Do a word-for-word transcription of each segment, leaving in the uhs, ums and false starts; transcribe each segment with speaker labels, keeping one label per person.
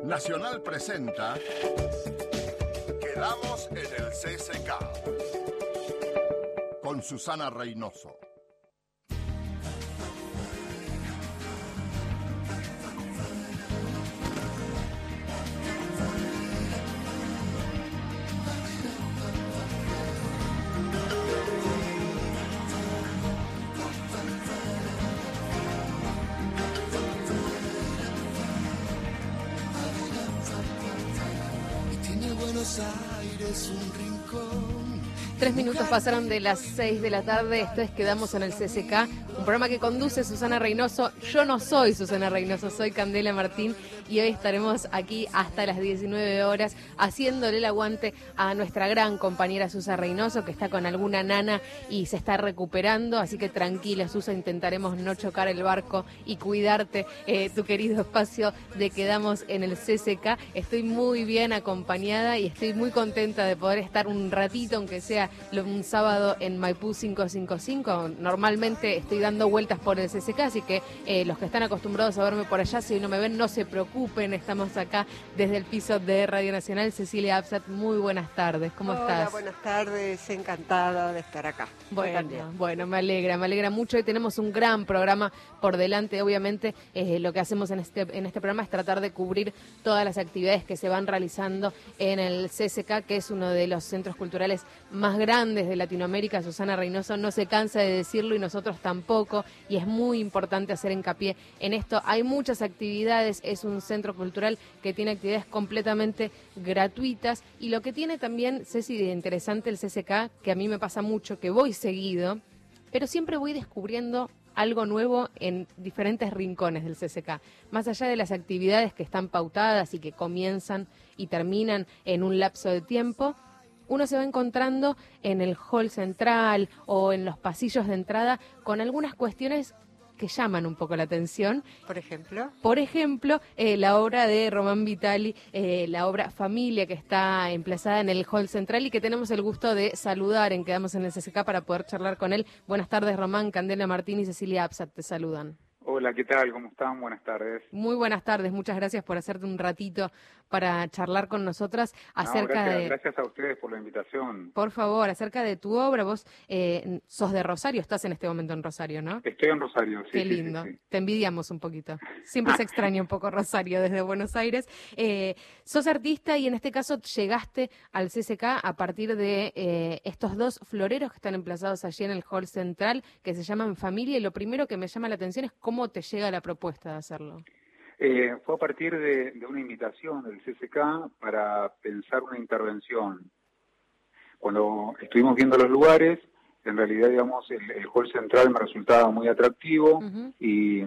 Speaker 1: Nacional presenta Quedamos en el C C K con Susana Reynoso.
Speaker 2: Aires, un rincón.
Speaker 3: Tres minutos pasaron de las seis de la tarde. Esto es Quedamos en el C C K, un programa que conduce Susana Reynoso. Yo no soy Susana Reynoso, soy Candela Martín y hoy estaremos aquí hasta las diecinueve horas haciéndole el aguante a nuestra gran compañera Susa Reynoso, que está con alguna nana y se está recuperando, así que tranquila, Susa, intentaremos no chocar el barco y cuidarte eh, tu querido espacio de Quedamos en el C C K. Estoy muy bien acompañada y estoy muy contenta de poder estar un ratito, aunque sea un sábado, en Maipú quinientos cincuenta y cinco. Normalmente estoy dando vueltas por el C C K, así que eh, los que están acostumbrados a verme por allá, si hoy no me ven, no se preocupen, estamos acá desde el piso de Radio Nacional. Cecilia Absat, muy buenas tardes, ¿cómo
Speaker 4: Hola,
Speaker 3: estás?
Speaker 4: Hola, buenas tardes, encantada de estar acá.
Speaker 3: Bueno, bueno, me alegra, me alegra mucho y tenemos un gran programa por delante. Obviamente eh, lo que hacemos en este, en este programa es tratar de cubrir todas las actividades que se van realizando en el C C K, que es uno de los centros culturales más grandes de Latinoamérica. Susana Reynoso no se cansa de decirlo y nosotros tampoco, y es muy importante hacer hincapié en esto. Hay muchas actividades, es un centro cultural que tiene actividades completamente gratuitas, y lo que tiene también, Ceci, de interesante el C C K, que a mí me pasa mucho, que voy seguido, pero siempre voy descubriendo algo nuevo en diferentes rincones del C C K, más allá de las actividades que están pautadas y que comienzan y terminan en un lapso de tiempo. Uno se va encontrando en el hall central o en los pasillos de entrada con algunas cuestiones que llaman un poco la atención.
Speaker 4: Por ejemplo.
Speaker 3: Por ejemplo, eh, la obra de Román Vitali, eh, la obra Familia, que está emplazada en el hall central y que tenemos el gusto de saludar en Quedamos en el C C K para poder charlar con él. Buenas tardes, Román. Candela Martín y Cecilia Absat te saludan.
Speaker 5: Hola, ¿qué tal? ¿Cómo están? Buenas tardes.
Speaker 3: Muy buenas tardes, muchas gracias por hacerte un ratito para charlar con nosotras acerca
Speaker 5: no, gracias,
Speaker 3: de...
Speaker 5: Gracias a ustedes por la invitación.
Speaker 3: Por favor, acerca de tu obra. Vos eh, sos de Rosario, estás en este momento en Rosario, ¿no?
Speaker 5: Estoy en Rosario, sí.
Speaker 3: Qué
Speaker 5: sí,
Speaker 3: lindo,
Speaker 5: sí, sí.
Speaker 3: Te envidiamos un poquito. Siempre se extraña un poco Rosario desde Buenos Aires. Eh, sos artista y en este caso llegaste al C C K a partir de eh, estos dos floreros que están emplazados allí en el hall central, que se llaman Familia, y lo primero que me llama la atención es cómo te llega la propuesta de hacerlo.
Speaker 5: Eh, fue a partir de, de una invitación del C C K para pensar una intervención. Cuando estuvimos viendo los lugares, en realidad, digamos, el, el hall central me resultaba muy atractivo. Uh-huh. y,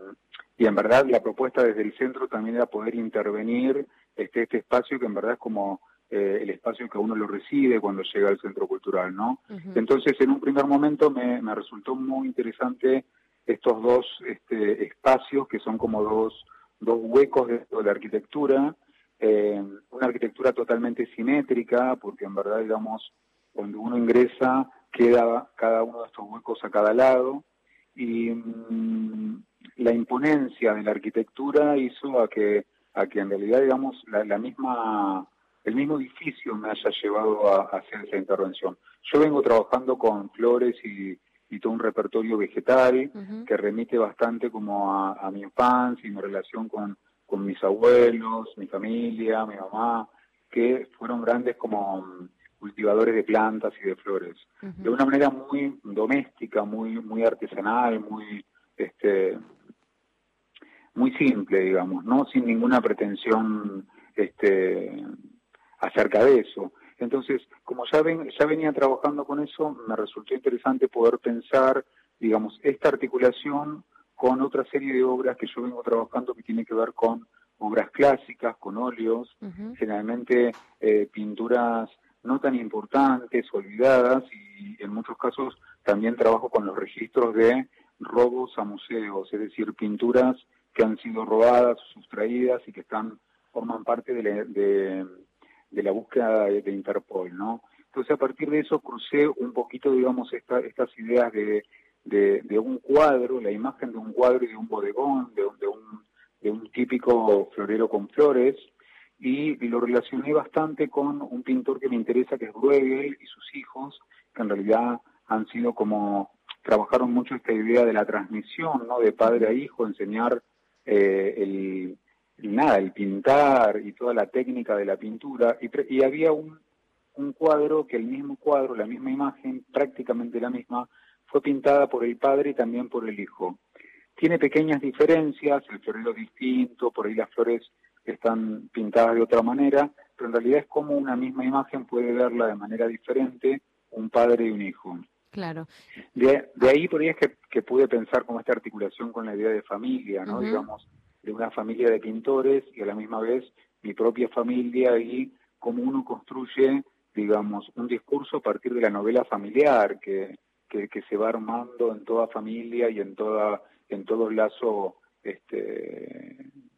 Speaker 5: y en verdad la propuesta desde el centro también era poder intervenir este, este espacio que en verdad es como eh, el espacio que uno lo recibe cuando llega al centro cultural, ¿no? Uh-huh. Entonces, en un primer momento me, me resultó muy interesante estos dos este, espacios que son como dos, dos huecos de, de la arquitectura, eh, una arquitectura totalmente simétrica, porque en verdad, digamos, cuando uno ingresa, queda cada uno de estos huecos a cada lado, y mmm, la imponencia de la arquitectura hizo a que, a que en realidad, digamos, la, la misma, el mismo edificio me haya llevado a, a hacer esa intervención. Yo vengo trabajando con flores y y todo un repertorio vegetal, uh-huh. que remite bastante como a, a mi infancia y mi relación con, con mis abuelos, mi familia, mi mamá, que fueron grandes como um, cultivadores de plantas y de flores. Uh-huh. De una manera muy doméstica, muy muy artesanal, muy este muy simple, digamos, no sin ninguna pretensión este acerca de eso. Entonces, como ya, ven, ya venía trabajando con eso, me resultó interesante poder pensar, digamos, esta articulación con otra serie de obras que yo vengo trabajando que tiene que ver con obras clásicas, con óleos, uh-huh. generalmente eh, pinturas no tan importantes, olvidadas, y en muchos casos también trabajo con los registros de robos a museos, es decir, pinturas que han sido robadas, sustraídas y que están forman parte de... La, de de la búsqueda de, de Interpol, ¿no? Entonces, a partir de eso crucé un poquito, digamos, esta, estas ideas de, de, de un cuadro, la imagen de un cuadro y de un bodegón, de, de, un, de un típico florero con flores, y lo relacioné bastante con un pintor que me interesa, que es Bruegel y sus hijos, que en realidad han sido como, trabajaron mucho esta idea de la transmisión, ¿no? De padre a hijo, enseñar eh, el, el nada, el pintar y toda la técnica de la pintura, y, y había un, un cuadro que el mismo cuadro, la misma imagen, prácticamente la misma, fue pintada por el padre y también por el hijo. Tiene pequeñas diferencias, el florero es distinto, por ahí las flores están pintadas de otra manera, pero en realidad es como una misma imagen puede verla de manera diferente un padre y un hijo.
Speaker 3: Claro.
Speaker 5: De, de ahí por ahí es que, que pude pensar como esta articulación con la idea de familia, ¿no?
Speaker 3: Uh-huh.
Speaker 5: Digamos, de una familia de pintores y a la misma vez mi propia familia y cómo uno construye, digamos, un discurso a partir de la novela familiar que, que, que se va armando en toda familia y en toda en todo lazo este,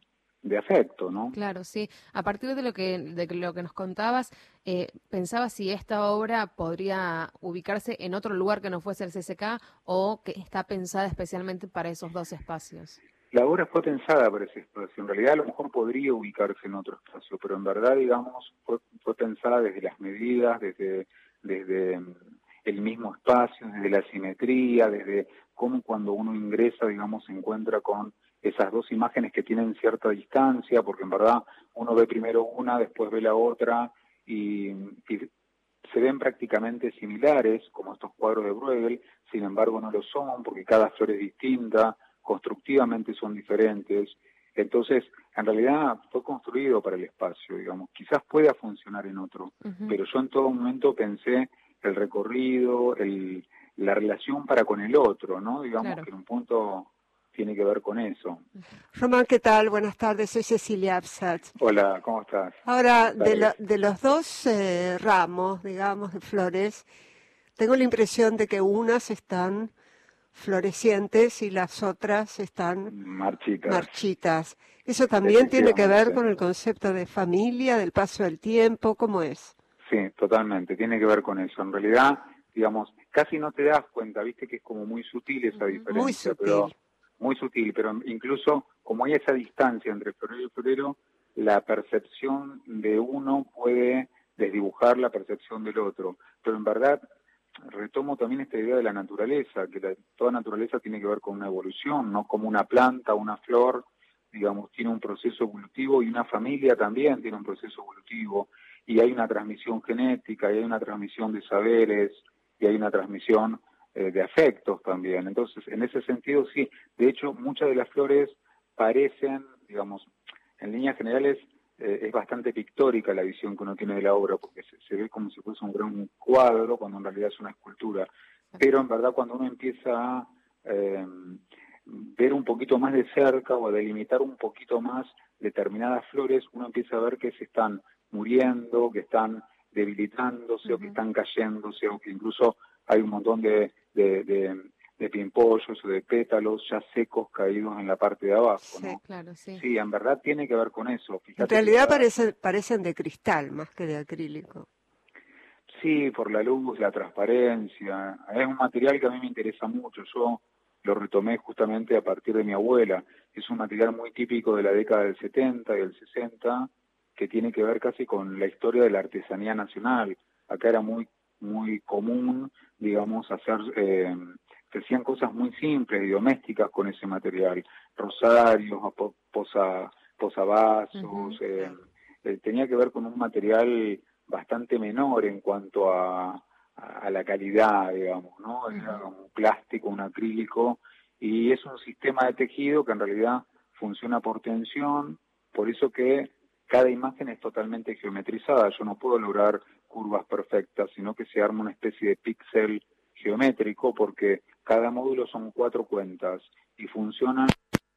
Speaker 5: de afecto, ¿no?
Speaker 3: Claro, sí. A partir de lo que de lo que nos contabas, eh, pensaba si esta obra podría ubicarse en otro lugar que no fuese el C C K o que está pensada especialmente para esos dos espacios.
Speaker 5: La obra fue pensada para ese espacio. En realidad a lo mejor podría ubicarse en otro espacio, pero en verdad, digamos, fue, fue pensada desde las medidas, desde, desde el mismo espacio, desde la simetría, desde cómo cuando uno ingresa, digamos, se encuentra con esas dos imágenes que tienen cierta distancia, porque en verdad uno ve primero una, después ve la otra, y, y se ven prácticamente similares, como estos cuadros de Bruegel, sin embargo no lo son, porque cada flor es distinta, constructivamente son diferentes. Entonces, en realidad fue construido para el espacio, digamos. Quizás pueda funcionar en otro, uh-huh. pero yo en todo momento pensé el recorrido, el, la relación para con el otro, ¿no? Digamos claro. que en un punto tiene que ver con eso.
Speaker 4: Román, ¿qué tal? Buenas tardes, soy Cecilia Absatz.
Speaker 5: Hola, ¿cómo estás?
Speaker 4: Ahora, de, lo, de los dos eh, ramos, digamos, de flores, tengo la impresión de que unas están florecientes y las otras están
Speaker 5: marchitas.
Speaker 4: marchitas. ¿Eso también tiene que ver con el concepto de familia, del paso del tiempo? ¿Cómo es?
Speaker 5: Sí, totalmente, tiene que ver con eso. En realidad, digamos, casi no te das cuenta, viste que es como muy sutil esa diferencia.
Speaker 4: Muy sutil.
Speaker 5: Pero, muy sutil, pero incluso como hay esa distancia entre florero y florero, la percepción de uno puede desdibujar la percepción del otro. Pero en verdad, retomo también esta idea de la naturaleza, que la, toda naturaleza tiene que ver con una evolución, no como una planta, una flor, digamos, tiene un proceso evolutivo y una familia también tiene un proceso evolutivo. Y hay una transmisión genética, y hay una transmisión de saberes, y hay una transmisión eh, de afectos también. Entonces, en ese sentido, sí. De hecho, muchas de las flores parecen, digamos, en líneas generales, eh, es bastante pictórica la visión que uno tiene de la obra, porque se, se ve como si fuese un gran cuadro, cuando en realidad es una escultura. Pero en verdad, cuando uno empieza a eh, ver un poquito más de cerca o a delimitar un poquito más determinadas flores, uno empieza a ver que se están muriendo, que están debilitándose uh-huh. o que están cayéndose, o que incluso hay un montón de, de, de, de pimpollos o de pétalos ya secos caídos en la parte de abajo,
Speaker 3: sí,
Speaker 5: ¿no?
Speaker 3: Claro, sí.
Speaker 5: Sí, en verdad tiene que ver con eso. Fíjate
Speaker 4: en realidad
Speaker 5: cada...
Speaker 4: parecen, parecen de cristal más que de acrílico.
Speaker 5: Sí, por la luz, la transparencia. Es un material que a mí me interesa mucho. Yo lo retomé justamente a partir de mi abuela. Es un material muy típico de la década del setenta y del sesenta, que tiene que ver casi con la historia de la artesanía nacional. Acá era muy muy común, digamos, hacer, eh, se hacían cosas muy simples y domésticas con ese material, rosarios, posa, posavasos, uh-huh. eh, eh, tenía que ver con un material bastante menor en cuanto a, a, a la calidad, digamos, ¿no? Era uh-huh. un plástico, un acrílico, y es un sistema de tejido que en realidad funciona por tensión, por eso que cada imagen es totalmente geometrizada. Yo no puedo lograr curvas perfectas, sino que se arma una especie de píxel geométrico, porque cada módulo son cuatro cuentas y funcionan.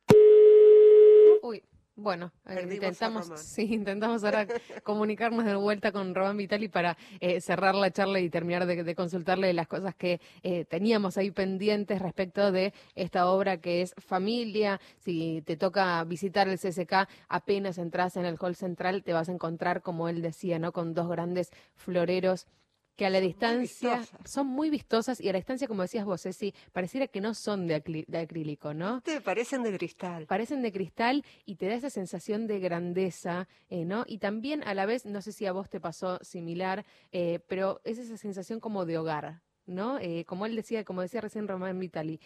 Speaker 3: Uy. Bueno, eh, intentamos, sí, intentamos ahora comunicarnos de vuelta con Román Vitali para eh, cerrar la charla y terminar de, de consultarle las cosas que eh, teníamos ahí pendientes respecto de esta obra que es Familia. Si te toca visitar el C C K, apenas entras en el hall central te vas a encontrar, como él decía, ¿no? Con dos grandes floreros que a la distancia
Speaker 4: vistosas.
Speaker 3: son muy vistosas y a la distancia, como decías vos, Ceci, pareciera que no son de, acri- de acrílico, ¿no?
Speaker 4: Te parecen de cristal.
Speaker 3: Parecen de cristal y te da esa sensación de grandeza, eh, ¿no? Y también a la vez, no sé si a vos te pasó similar, eh, pero es esa sensación como de hogar, ¿no? Eh, como él decía, como decía recién Román Vitali,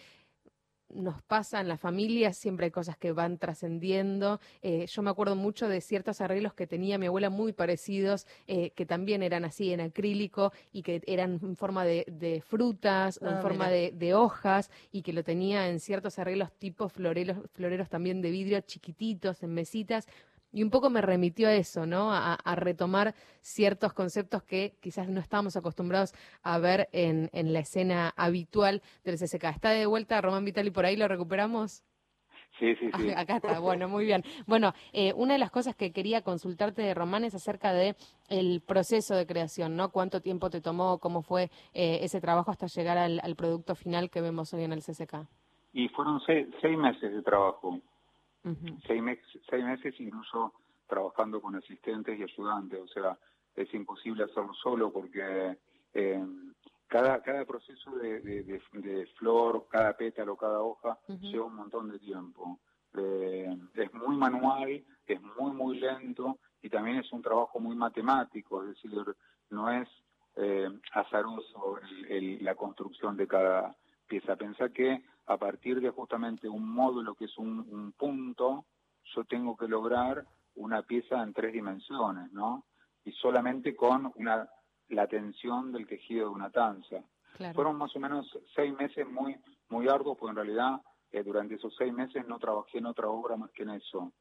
Speaker 3: nos pasa en la familia, siempre hay cosas que van trascendiendo. Eh, yo me acuerdo mucho de ciertos arreglos que tenía mi abuela muy parecidos, eh, que también eran así en acrílico y que eran en forma de, de frutas o en
Speaker 4: Ah,
Speaker 3: forma
Speaker 4: mira.
Speaker 3: de, de hojas y que lo tenía en ciertos arreglos tipo floreros, floreros también de vidrio chiquititos, en mesitas. Y un poco me remitió a eso, ¿no? A, a retomar ciertos conceptos que quizás no estábamos acostumbrados a ver en, en la escena habitual del C C K. ¿Está de vuelta Román Vitali por ahí? ¿Lo recuperamos?
Speaker 5: Sí, sí, sí.
Speaker 3: Acá está, bueno, muy bien. Bueno, eh, una de las cosas que quería consultarte de Román es acerca de el proceso de creación, ¿no? ¿Cuánto tiempo te tomó? ¿Cómo fue eh, ese trabajo hasta llegar al, al producto final que vemos hoy en el C C K?
Speaker 5: Y fueron seis, seis meses de trabajo.
Speaker 3: Ujú.
Speaker 5: Seis, mes, seis meses incluso trabajando con asistentes y ayudantes, o sea, es imposible hacerlo solo porque eh, cada cada proceso de, de, de, de flor, cada pétalo, cada hoja,
Speaker 3: Ujú.
Speaker 5: lleva un montón de tiempo. Eh, es muy manual, es muy, muy lento y también es un trabajo muy matemático, es decir, no es eh, azaroso el, el, la construcción de cada pieza. Pensá que a partir de justamente un módulo que es un, un punto, yo tengo que lograr una pieza en tres dimensiones, ¿no? Y solamente con una la tensión del tejido de una tanza.
Speaker 3: Claro.
Speaker 5: Fueron más o menos seis meses muy muy arduos, porque en realidad eh, durante esos seis meses no trabajé en otra obra más que en eso.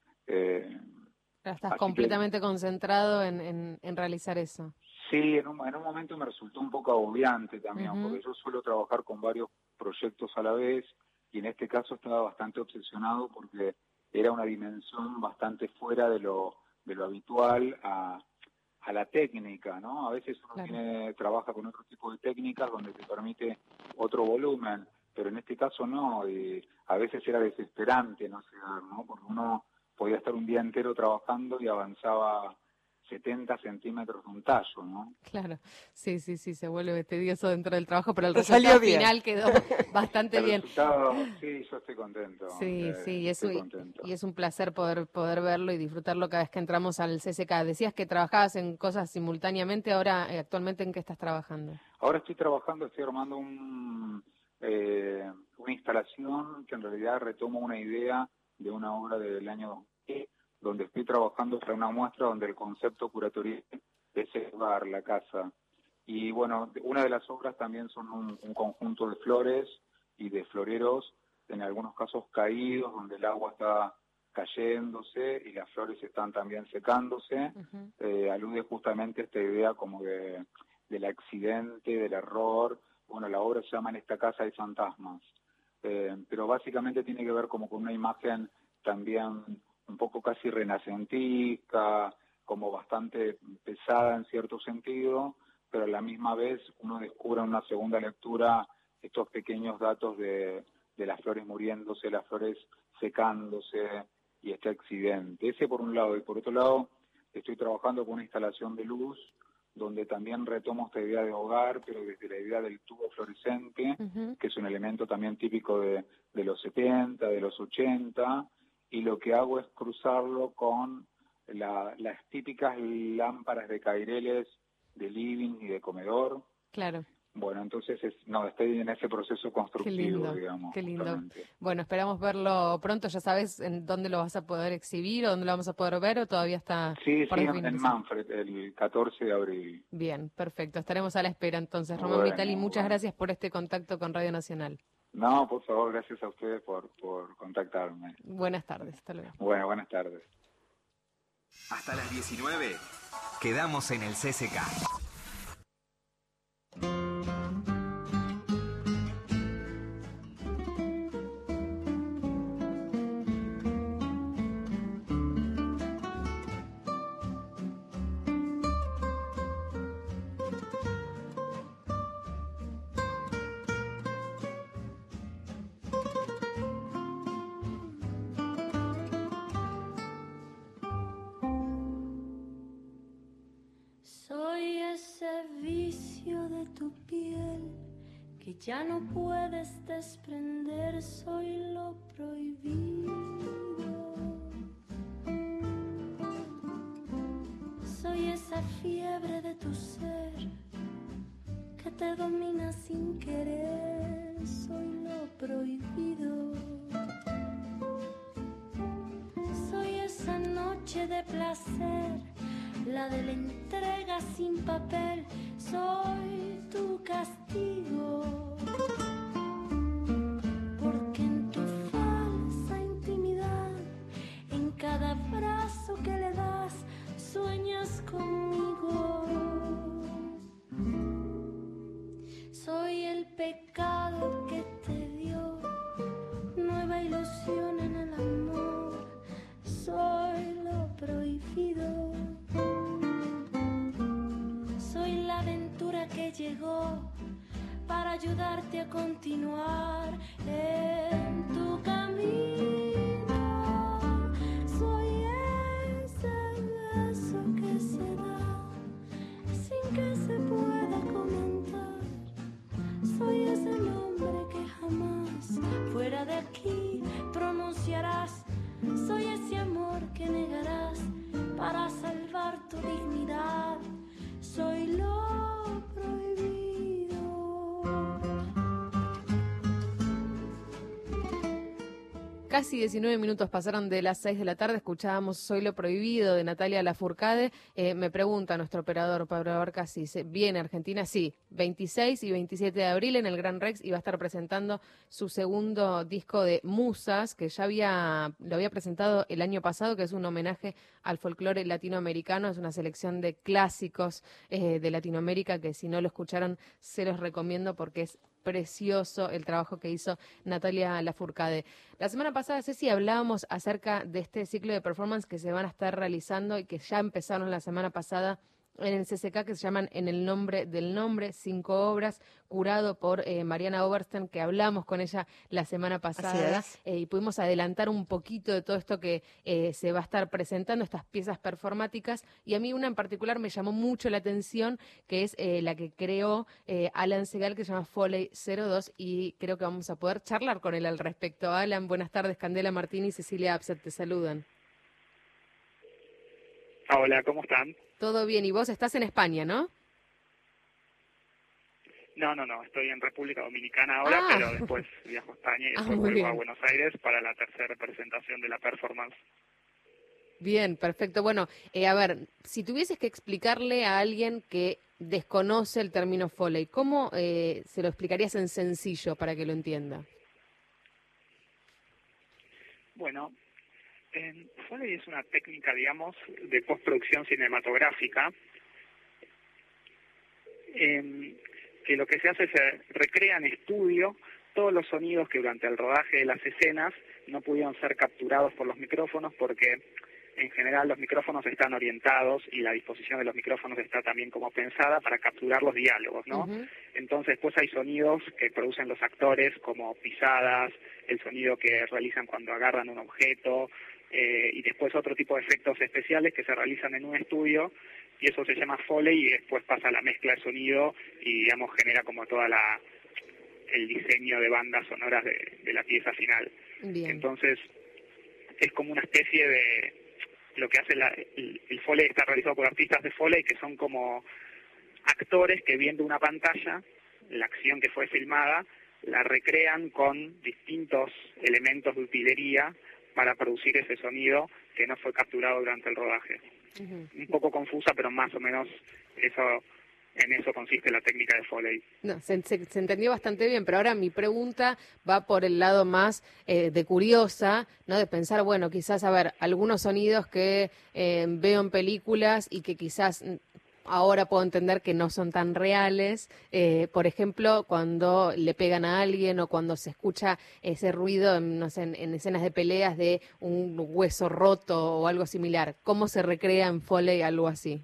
Speaker 5: Eh,
Speaker 3: Estás
Speaker 5: así
Speaker 3: completamente concentrado en, en, en realizar eso.
Speaker 5: que sí, en un, en un momento me resultó un poco agobiante también,
Speaker 3: Ujú.
Speaker 5: porque yo suelo trabajar con varios proyectos a la vez y en este caso estaba bastante obsesionado porque era una dimensión bastante fuera de lo de lo habitual a, a la técnica, ¿no? A veces uno
Speaker 3: Claro.
Speaker 5: tiene, trabaja con otro tipo de técnicas donde te permite otro volumen, pero en este caso no, y a veces era desesperante no llegar, ¿no? Porque uno podía estar un día entero trabajando y avanzaba setenta centímetros de un tallo, ¿no?
Speaker 3: Claro, sí, sí, sí, se vuelve tedioso dentro del trabajo, pero el
Speaker 4: Pero
Speaker 3: resultado
Speaker 4: salió bien.
Speaker 3: final quedó bastante
Speaker 5: El
Speaker 3: bien.
Speaker 5: resultado, sí, yo estoy contento.
Speaker 3: Sí,
Speaker 5: eh,
Speaker 3: sí, y es,
Speaker 5: estoy
Speaker 3: un-
Speaker 5: contento.
Speaker 3: y es un placer poder, poder verlo y disfrutarlo cada vez que entramos al C C K. Decías que trabajabas en cosas simultáneamente, ahora eh, actualmente ¿en qué estás trabajando?
Speaker 5: Ahora estoy trabajando, estoy armando un, eh, una instalación que en realidad retoma una idea de una obra del año dos mil, donde estoy trabajando para una muestra donde el concepto curatorial es el hogar, la casa. Y bueno, una de las obras también son un, un conjunto de flores y de floreros, en algunos casos caídos, donde el agua está cayéndose y las flores están también secándose.
Speaker 3: Ujú.
Speaker 5: Eh, alude justamente a esta idea como de del accidente, del error. Bueno, la obra se llama En esta casa hay fantasmas, eh, pero básicamente tiene que ver como con una imagen también un poco casi renacentista, como bastante pesada en cierto sentido, pero a la misma vez uno descubre en una segunda lectura estos pequeños datos de, de las flores muriéndose, las flores secándose y este accidente. Ese por un lado, y por otro lado estoy trabajando con una instalación de luz donde también retomo esta idea de hogar, pero desde la idea del tubo fluorescente,
Speaker 3: Ujú.
Speaker 5: que es un elemento también típico de, de los setenta, de los ochenta, y lo que hago es cruzarlo con la, las típicas lámparas de caireles de living y de comedor.
Speaker 3: Claro,
Speaker 5: Bueno, entonces es, no, estoy en ese proceso
Speaker 3: qué
Speaker 5: constructivo,
Speaker 3: lindo,
Speaker 5: digamos.
Speaker 3: qué lindo.
Speaker 5: justamente.
Speaker 3: Bueno, esperamos verlo pronto. ¿Ya sabes en dónde lo vas a poder exhibir o dónde lo vamos a poder ver o todavía está
Speaker 5: Sí,
Speaker 3: por
Speaker 5: sí, en,
Speaker 3: definirse?
Speaker 5: en Manfred, el catorce de abril.
Speaker 3: Bien, perfecto. Estaremos a la espera entonces. Román
Speaker 5: Bueno,
Speaker 3: Vitali, muchas
Speaker 5: bueno.
Speaker 3: gracias por este contacto con Radio Nacional.
Speaker 5: No, por favor, gracias a ustedes por, por contactarme.
Speaker 3: Buenas tardes, hasta luego.
Speaker 5: Bueno, buenas tardes.
Speaker 6: Hasta las diecinueve quedamos en el C C K.
Speaker 7: Soy Ya no puedes desprender, soy lo prohibido. Soy esa fiebre de tu ser que te domina sin querer, soy lo prohibido. Soy esa noche de placer, la de la entrega sin papel, soy tu castigo. Porque en tu falsa intimidad, en cada abrazo que le das, sueñas conmigo. Soy el pecado que te dio nueva ilusión en el amor, soy lo prohibido. Soy la aventura que llegó para ayudarte a continuar en tu camino. Soy ese beso que se da sin que se pueda comentar. Soy ese nombre que jamás fuera de aquí pronunciarás. Soy ese amor que negarás para salvar tu dignidad. Soy lo prohibido.
Speaker 3: Casi diecinueve minutos pasaron de las seis de la tarde, escuchábamos Soy lo prohibido de Natalia Lafourcade. Eh, me pregunta nuestro operador Pablo Abarca si se viene a Argentina. Sí, veintiséis y veintisiete de abril en el Gran Rex y va a estar presentando su segundo disco de Musas, que ya había lo había presentado el año pasado, que es un homenaje al folclore latinoamericano. Es una selección de clásicos eh, de Latinoamérica que si no lo escucharon se los recomiendo porque es precioso el trabajo que hizo Natalia Lafourcade. La semana pasada, Ceci, hablábamos acerca de este ciclo de performance que se van a estar realizando y que ya empezaron la semana pasada en el C C K, que se llaman En el nombre del nombre, cinco obras, curado por eh, Mariana Oberstein, que hablamos con ella la semana pasada eh, y pudimos adelantar un poquito de todo esto que eh, se va a estar presentando, estas piezas performáticas, y a mí una en particular me llamó mucho la atención, que es eh, la que creó eh, Alan Segal, que se llama Foley cero dos, y creo que vamos a poder charlar con él al respecto. Alan, buenas tardes. Candela Martini y Cecilia Abset te saludan.
Speaker 8: Hola, ¿cómo están?
Speaker 3: Todo bien, y vos estás en España, ¿no?
Speaker 8: No, no, no, estoy en República Dominicana ahora,
Speaker 3: ah.
Speaker 8: pero después viajo a España y después
Speaker 3: ah,
Speaker 8: vuelvo
Speaker 3: bien.
Speaker 8: a Buenos Aires para la tercera presentación de la performance.
Speaker 3: Bien, perfecto. Bueno, eh, a ver, si tuvieses que explicarle a alguien que desconoce el término Foley, ¿cómo eh, se lo explicarías en sencillo para que lo entienda?
Speaker 8: Bueno, eh, Foley es una técnica, digamos, de postproducción cinematográfica, eh, que lo que se hace es se recrea en estudio todos los sonidos que durante el rodaje de las escenas no pudieron ser capturados por los micrófonos, porque en general los micrófonos están orientados y la disposición de los micrófonos está también como pensada para capturar los diálogos, ¿no? Uh-huh. Entonces, pues hay sonidos que producen los actores, como pisadas, el sonido que realizan cuando agarran un objeto, eh, y después otro tipo de efectos especiales que se realizan en un estudio, y eso se llama Foley, y después pasa la mezcla de sonido y, digamos, genera como toda la el diseño de bandas sonoras de, de la pieza final.
Speaker 3: Bien.
Speaker 8: Entonces, es como una especie de... Lo que hace la, el, el Foley está realizado por artistas de Foley, que son como actores que viendo una pantalla, la acción que fue filmada, la recrean con distintos elementos de utilería para producir ese sonido que no fue capturado durante el rodaje. Uh-huh. Un poco confusa, pero más o menos eso... En eso consiste la técnica de Foley.
Speaker 3: No, se, se, se entendió bastante bien, pero ahora mi pregunta va por el lado más eh, de curiosa, ¿no? De pensar, bueno, quizás, a ver, algunos sonidos que eh, veo en películas y que quizás ahora puedo entender que no son tan reales. Eh, por ejemplo, cuando le pegan a alguien o cuando se escucha ese ruido, en, no sé, en, en escenas de peleas de un hueso roto o algo similar. ¿Cómo se recrea en Foley algo así?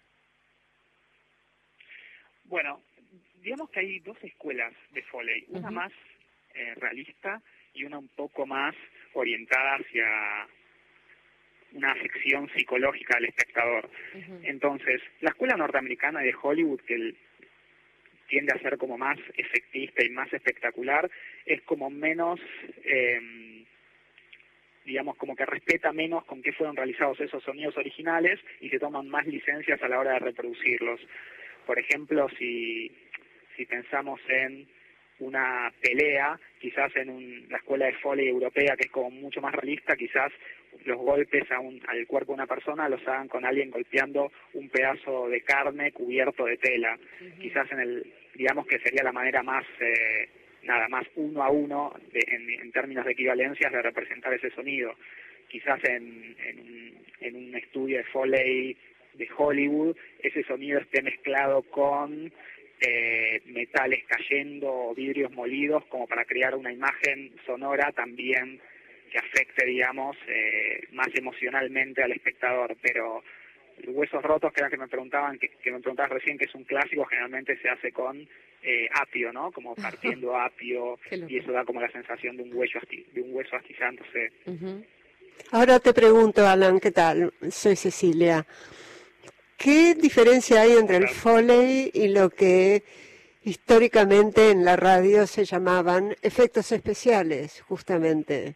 Speaker 8: Bueno, digamos que hay dos escuelas de Foley, una uh-huh. más eh, realista y una un poco más orientada hacia una afección psicológica al espectador. Uh-huh. Entonces, la escuela norteamericana de Hollywood, que el, tiende a ser como más efectista y más espectacular, es como menos, eh, digamos, como que respeta menos con qué fueron realizados esos sonidos originales y se toman más licencias a la hora de reproducirlos. Por ejemplo, si, si pensamos en una pelea, quizás en un, la escuela de Foley europea, que es como mucho más realista, quizás los golpes a un, al cuerpo de una persona los hagan con alguien golpeando un pedazo de carne cubierto de tela. Uh-huh. Quizás en el, digamos que sería la manera más, eh, nada más uno a uno, de, en, en términos de equivalencias, de representar ese sonido. Quizás en, en, un, en un estudio de Foley de Hollywood, ese sonido esté mezclado con Eh, metales cayendo o vidrios molidos como para crear una imagen sonora también que afecte, digamos, eh, más emocionalmente al espectador. Pero Huesos Rotos, que era que me preguntaban, que, que me preguntabas recién, que es un clásico, generalmente se hace con eh, apio, ¿no? Como partiendo apio, y eso da como la sensación de un hueso asti de un hueso astizándose.
Speaker 4: Uh-huh. Ahora te pregunto, Alan, ¿qué tal? Soy Cecilia. ¿Qué diferencia hay entre el Foley y lo que históricamente en la radio se llamaban efectos especiales, justamente?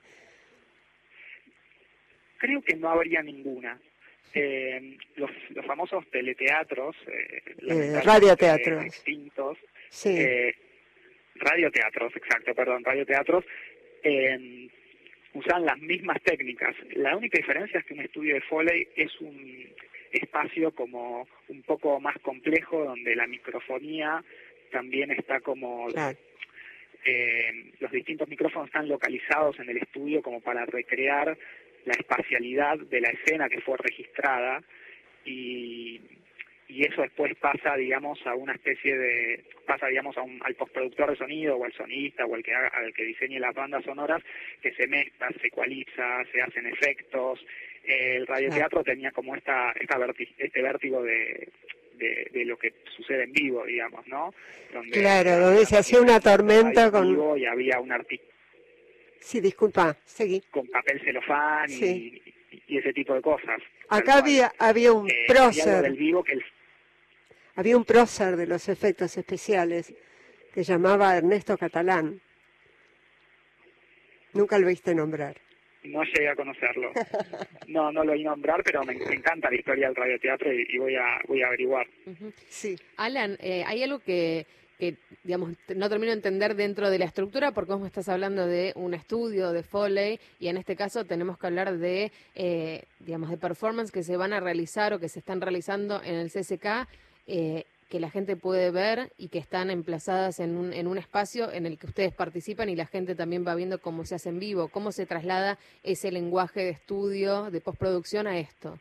Speaker 8: Creo que no habría ninguna. Eh, los, los famosos teleteatros, eh,
Speaker 4: eh, radioteatros,
Speaker 8: extintos,
Speaker 4: sí.
Speaker 8: eh, radioteatros, exacto, perdón, radioteatros, eh, usan las mismas técnicas. La única diferencia es que un estudio de Foley es un espacio como un poco más complejo, donde la microfonía también está como...
Speaker 4: Claro.
Speaker 8: Eh, los distintos micrófonos están localizados en el estudio como para recrear la espacialidad de la escena que fue registrada, y, y eso después pasa, digamos, a una especie de... pasa, digamos, a un, al postproductor de sonido, o al sonista, o al que, haga, al que diseñe las bandas sonoras, que se mezcla, se ecualiza, se hacen efectos. El radioteatro tenía como esta, esta verti, este vértigo de, de, de lo que sucede en vivo, digamos, ¿no?
Speaker 4: Donde claro, donde se hacía una tormenta con...
Speaker 8: vivo y había un artista...
Speaker 4: Sí, disculpa, seguí.
Speaker 8: Con papel celofán sí. y, y ese tipo de cosas.
Speaker 4: Acá había, había un
Speaker 8: eh,
Speaker 4: prócer.
Speaker 8: Del vivo que el...
Speaker 4: Había un prócer de los efectos especiales que llamaba Ernesto Catalán. Nunca lo viste nombrar.
Speaker 8: No llegué a conocerlo. No, no lo oí nombrar, pero me, me encanta la historia del radioteatro y, y voy a voy a averiguar.
Speaker 3: Uh-huh.
Speaker 4: Sí.
Speaker 3: Alan, eh, hay algo que, que, digamos, no termino de entender dentro de la estructura, porque vos me estás hablando de un estudio de Foley, y en este caso tenemos que hablar de, eh, digamos, de performance que se van a realizar o que se están realizando en el C S K, eh, que la gente puede ver y que están emplazadas en un, en un espacio en el que ustedes participan y la gente también va viendo cómo se hace en vivo, cómo se traslada ese lenguaje de estudio, de postproducción a esto.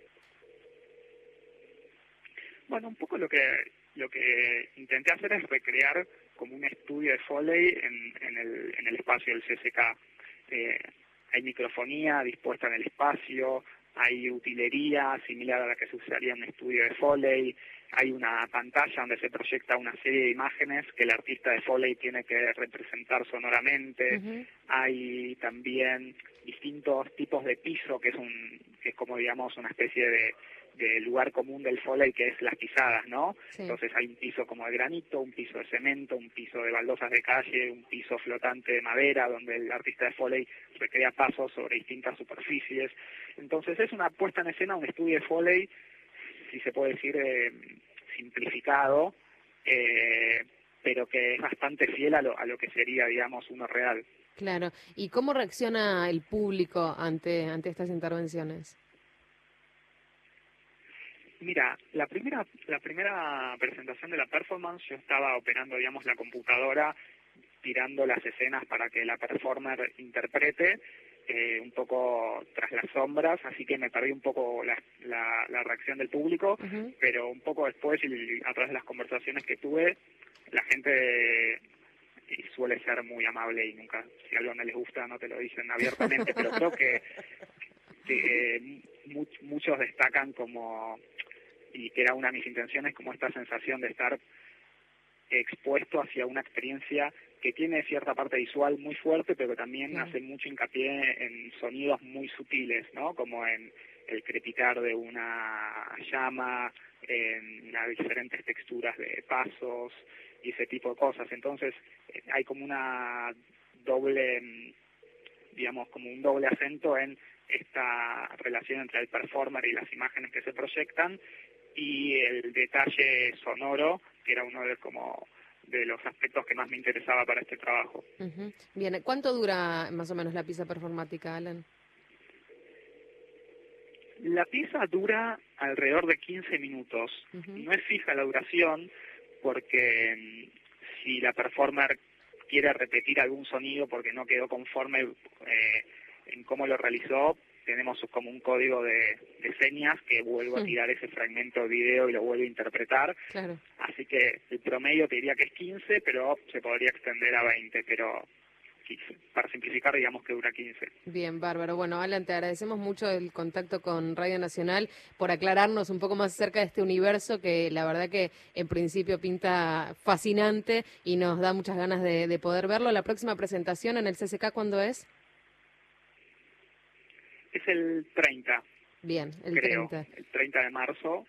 Speaker 8: Bueno, un poco lo que lo que intenté hacer es recrear como un estudio de Foley en, en, el, en el espacio del C S K. Eh, hay microfonía dispuesta en el espacio, hay utilería similar a la que se usaría en un estudio de Foley, hay una pantalla donde se proyecta una serie de imágenes que el artista de Foley tiene que representar sonoramente. Uh-huh. Hay también distintos tipos de piso, que es un que es como, digamos, una especie de, de lugar común del Foley, que es las pisadas, ¿no? Sí. Entonces hay un piso como de granito, un piso de cemento, un piso de baldosas de calle, un piso flotante de madera, donde el artista de Foley recrea pasos sobre distintas superficies. Entonces es una puesta en escena, un estudio de Foley, si se puede decir, eh, simplificado, eh, pero que es bastante fiel a lo, a lo que sería, digamos, uno real.
Speaker 3: Claro. ¿Y cómo reacciona el público ante, ante estas intervenciones?
Speaker 8: Mira, la primera, la primera presentación de la performance, yo estaba operando, digamos, la computadora, tirando las escenas para que la performer interprete, Eh, un poco tras las sombras, así que me perdí un poco la, la, la reacción del público, uh-huh. pero un poco después, y a través de las conversaciones que tuve, la gente y suele ser muy amable y nunca, si algo no les gusta, no te lo dicen abiertamente, pero creo que, que eh, mu- muchos destacan como, y que era una de mis intenciones, como esta sensación de estar expuesto hacia una experiencia que tiene cierta parte visual muy fuerte, pero también sí. hace mucho hincapié en sonidos muy sutiles, ¿no? Como en el crepitar de una llama, en las diferentes texturas de pasos, y ese tipo de cosas. Entonces eh, hay como una doble, digamos, como un doble acento en esta relación entre el performer y las imágenes que se proyectan y el detalle sonoro, que era uno de como de los aspectos que más me interesaba para este trabajo.
Speaker 3: Uh-huh. Bien, ¿cuánto dura más o menos la pieza performática, Alan?
Speaker 8: La pieza dura alrededor de quince minutos. Uh-huh. No es fija la duración porque si la performer quiere repetir algún sonido porque no quedó conforme eh, en cómo lo realizó, tenemos como un código de, de señas que vuelvo a tirar ese fragmento de video y lo vuelvo a interpretar.
Speaker 3: Claro.
Speaker 8: Así que el promedio te diría que es quince, pero se podría extender a veinte, pero para simplificar digamos que dura quince.
Speaker 3: Bien, bárbaro. Bueno, Alan, te agradecemos mucho el contacto con Radio Nacional por aclararnos un poco más acerca de este universo que la verdad que en principio pinta fascinante y nos da muchas ganas de, de poder verlo. La próxima presentación en el C C K, ¿cuándo es?
Speaker 8: Es el treinta.
Speaker 3: Bien, el
Speaker 8: creo,
Speaker 3: treinta.
Speaker 8: El treinta de marzo.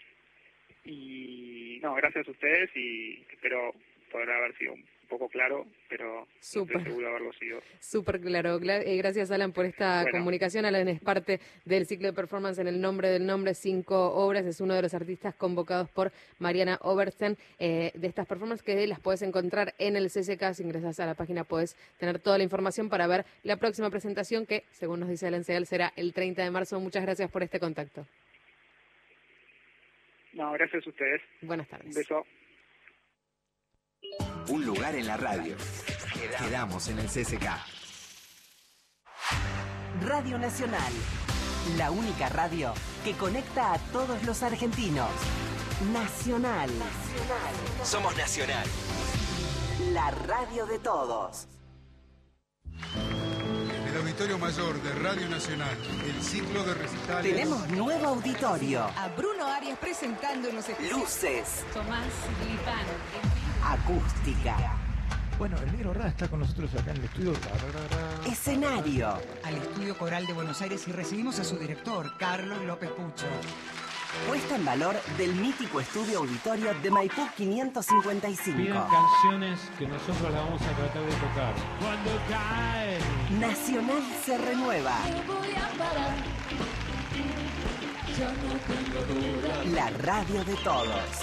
Speaker 8: Y no, gracias a ustedes y espero poder haber sido un poco claro, pero
Speaker 3: Súper.
Speaker 8: estoy seguro de haberlo sido.
Speaker 3: Súper claro. Gracias, Alan, por esta
Speaker 8: bueno.
Speaker 3: comunicación. Alan es parte del ciclo de performance En el nombre del nombre, cinco obras. Es uno de los artistas convocados por Mariana Obersten. Eh, de estas performances que las puedes encontrar en el C C K. Si ingresas a la página puedes tener toda la información para ver la próxima presentación que, según nos dice Alan Segal, será el treinta de marzo. Muchas gracias por este contacto.
Speaker 8: No, gracias a ustedes.
Speaker 3: Buenas tardes.
Speaker 8: Un beso.
Speaker 6: Un lugar en la radio. Quedamos en el C C K.
Speaker 9: Radio Nacional, la única radio que conecta a todos los argentinos. Nacional. Nacional.
Speaker 6: Somos Nacional.
Speaker 9: La radio de todos.
Speaker 10: El Auditorio Mayor de Radio Nacional, el ciclo de recitales.
Speaker 9: Tenemos nuevo auditorio.
Speaker 11: A Bruno Arias presentando en los especiales.
Speaker 9: Luces.
Speaker 11: Tomás Lipán.
Speaker 9: Acústica.
Speaker 12: Bueno, el Negro Ra está con nosotros acá en el estudio.
Speaker 9: Escenario.
Speaker 13: Al Estudio Coral de Buenos Aires y recibimos a su director, Carlos López Pucho.
Speaker 9: Puesta en valor del mítico estudio auditorio de Maipú quinientos cincuenta y cinco.
Speaker 14: Pidan canciones que nosotros las vamos a tratar de tocar. Cuando cae.
Speaker 9: Nacional se renueva. La radio de todos.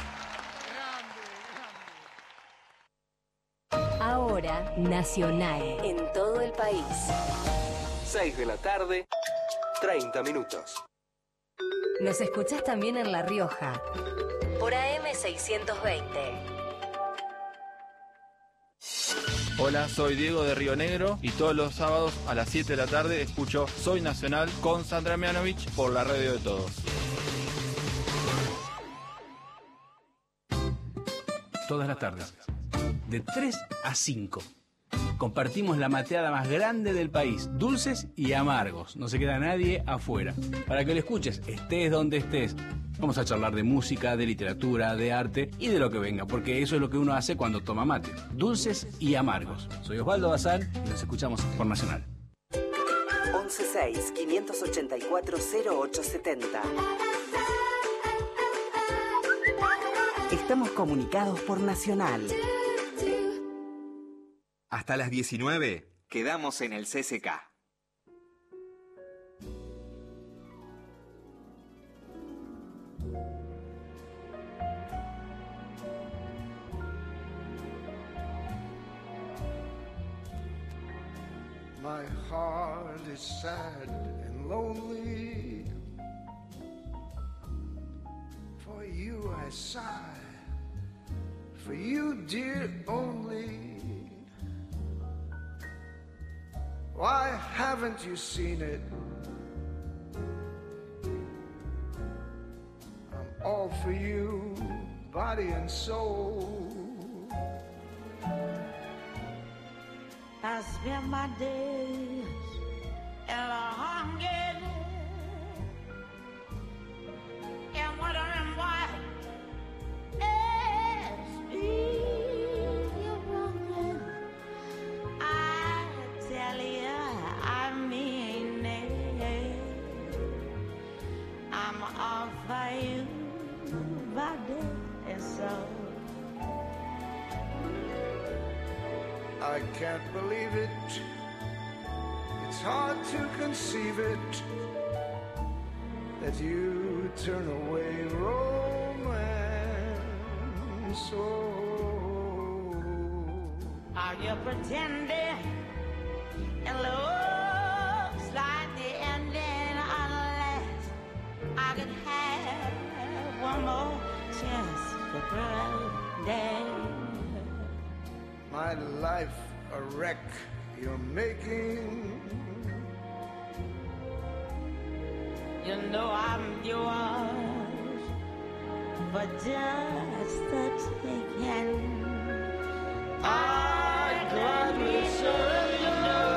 Speaker 15: Ahora, Nacional, en todo el país.
Speaker 16: seis de la tarde, treinta minutos.
Speaker 15: Nos escuchás también en La Rioja, por A M seiscientos veinte.
Speaker 17: Hola, soy Diego de Río Negro y todos los sábados a las siete de la tarde escucho Soy Nacional con Sandra Mianovich por la radio de todos.
Speaker 18: Todas las tardes, de tres a cinco. Compartimos la mateada más grande del país, dulces y amargos. No se queda nadie afuera. Para que lo escuches, estés donde estés. Vamos a charlar de música, de literatura, de arte y de lo que venga, porque eso es lo que uno hace cuando toma mate. Dulces y amargos. Soy Osvaldo Bazán y nos escuchamos por Nacional.
Speaker 9: once seis, quinientos ochenta y cuatro, cero ocho setenta. Estamos comunicados por Nacional.
Speaker 6: Hasta las diecinueve, quedamos en el C C K.
Speaker 2: My heart is sad and lonely. For you I sigh. For you, dear, only. Why haven't you seen it? I'm all for you, body and soul.
Speaker 19: I spend my days in a hunger and wondering why it's me you're wronging. I tell you, I mean it. I'm all for you, body and soul.
Speaker 2: I can't believe it. It's hard to conceive it that you turn away romance. Oh.
Speaker 19: Are you pretending? It looks like the ending unless I could have one more chance to pretend.
Speaker 2: My life a wreck you're making.
Speaker 19: You know I'm yours, but just the taking. I gladly surrender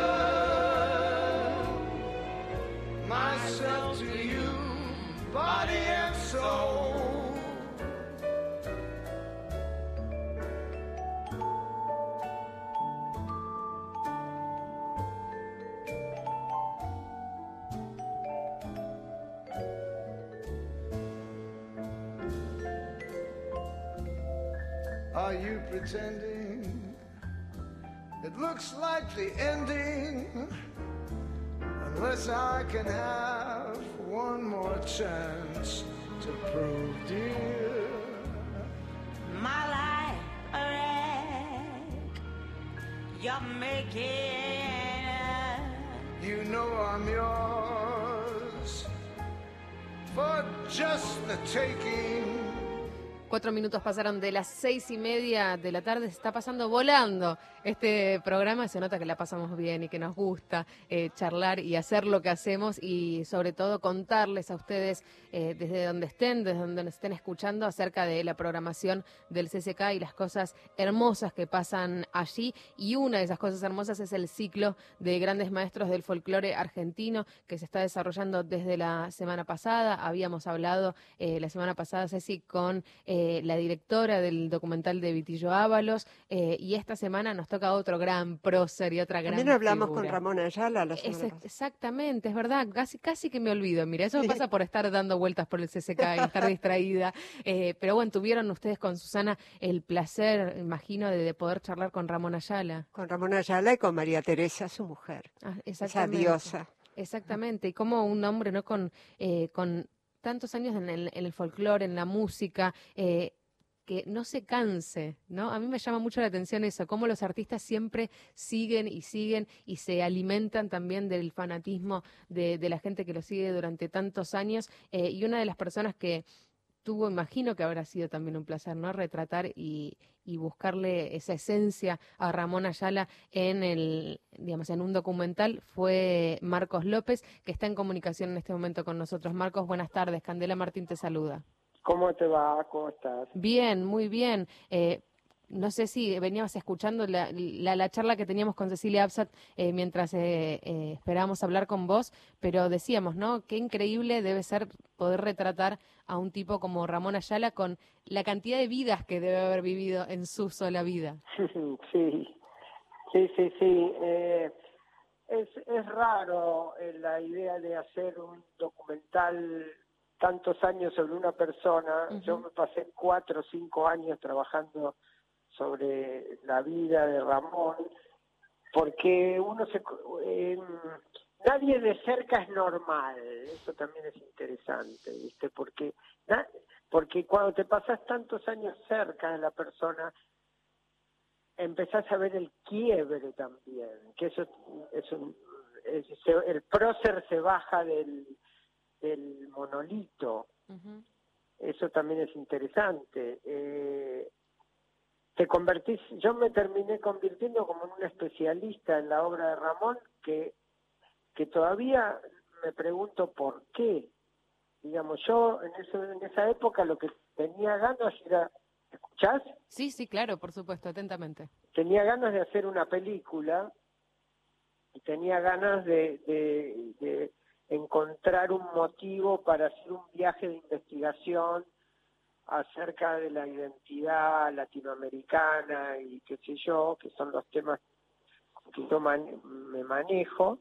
Speaker 2: myself to you, body and soul. Are you pretending? It looks like the ending, unless I can have one more chance to prove, dear,
Speaker 19: my life a wreck you're making.
Speaker 2: You know I'm yours for just the taking.
Speaker 3: Cuatro minutos pasaron de las seis y media de la tarde, se está pasando volando este programa, se nota que la pasamos bien y que nos gusta eh, charlar y hacer lo que hacemos y sobre todo contarles a ustedes eh, desde donde estén, desde donde nos estén escuchando acerca de la programación del C C K y las cosas hermosas que pasan allí, y una de esas cosas hermosas es el ciclo de grandes maestros del folclore argentino que se está desarrollando desde la semana pasada. Habíamos hablado eh, la semana pasada, Ceci, con eh, la directora del documental de Vitillo Ábalos, eh, y esta semana nos toca otro gran prócer y otra gran
Speaker 4: También hablamos
Speaker 3: figura.
Speaker 4: con Ramón Ayala la
Speaker 3: Es,
Speaker 4: semana pasada.
Speaker 3: exactamente, es verdad, casi casi que me olvido. Mira, eso me pasa por estar dando vueltas por el C C K y estar distraída. Eh, pero bueno, tuvieron ustedes con Susana el placer, imagino, de, de poder charlar con Ramón Ayala.
Speaker 4: Con Ramón Ayala y con María Teresa, su mujer.
Speaker 3: Ah,
Speaker 4: esa
Speaker 3: exactamente.
Speaker 4: diosa.
Speaker 3: Exactamente, y como un hombre, ¿no? Con, eh, con tantos años en el, en el folclore, en la música, eh, que no se canse, ¿no? A mí me llama mucho la atención eso, cómo los artistas siempre siguen y siguen y se alimentan también del fanatismo de, de la gente que lo sigue durante tantos años, eh, y una de las personas que tuvo, imagino que habrá sido también un placer, ¿no? Retratar y, y buscarle esa esencia a Ramón Ayala en el, digamos, en un documental fue Marcos López, que está en comunicación en este momento con nosotros. Marcos, buenas tardes. Candela Martín te saluda.
Speaker 20: ¿Cómo te va? ¿Cómo estás?
Speaker 3: Bien, muy bien. Eh, no sé si venías escuchando la, la, la charla que teníamos con Cecilia Absat eh, mientras eh, eh, esperábamos hablar con vos, pero decíamos, ¿no? Qué increíble debe ser poder retratar a un tipo como Ramón Ayala con la cantidad de vidas que debe haber vivido en su sola vida.
Speaker 20: Sí, sí, sí, sí. Eh, es, es raro eh, la idea de hacer un documental tantos años sobre una persona. Uh-huh. Yo me pasé cuatro o cinco años trabajando sobre la vida de Ramón, porque uno se eh, nadie de cerca es normal. Eso también es interesante, ¿viste? Porque na, porque cuando te pasas tantos años cerca de la persona, empezás a ver el quiebre también, que eso es un es, el prócer se baja del del monolito. Uh-huh. Eso también es interesante. Eh, te convertís, yo me terminé convirtiendo como en un especialista en la obra de Ramón, que, que todavía me pregunto por qué. Digamos, yo en, eso, en esa época lo que tenía ganas era, ¿escuchás?
Speaker 3: Sí, sí, claro, por supuesto, atentamente.
Speaker 20: Tenía ganas de hacer una película y tenía ganas de, de, de encontrar un motivo para hacer un viaje de investigación acerca de la identidad latinoamericana y qué sé yo, que son los temas que yo man- me manejo.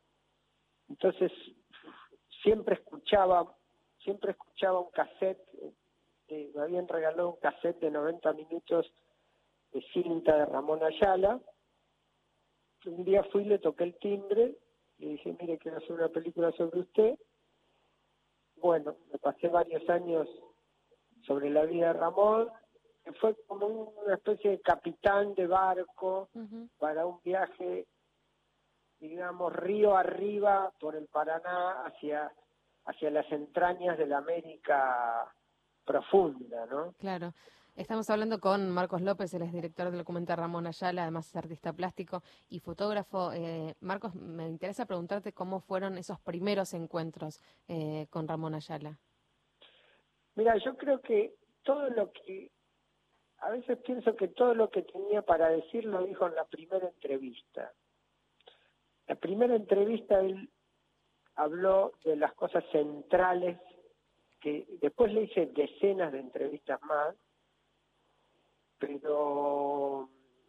Speaker 20: Entonces siempre escuchaba siempre escuchaba un cassette, eh, me habían regalado un cassette de noventa minutos de cinta de Ramón Ayala. Un día fui, le toqué el timbre, le dije, mire, quiero hacer una película sobre usted. Bueno, me pasé varios años sobre la vida de Ramón, que fue como una especie de capitán de barco uh-huh. para un viaje, digamos, río arriba por el Paraná hacia, hacia las entrañas de la América profunda, ¿no?
Speaker 3: Claro. Estamos hablando con Marcos López, él es director del documental Ramón Ayala, además es artista plástico y fotógrafo. Eh, Marcos, me interesa preguntarte cómo fueron esos primeros encuentros eh, con Ramón Ayala.
Speaker 20: Mira, yo creo que todo lo que, a veces pienso que todo lo que tenía para decir lo dijo en la primera entrevista. La primera entrevista él habló de las cosas centrales, que después le hice decenas de entrevistas más, pero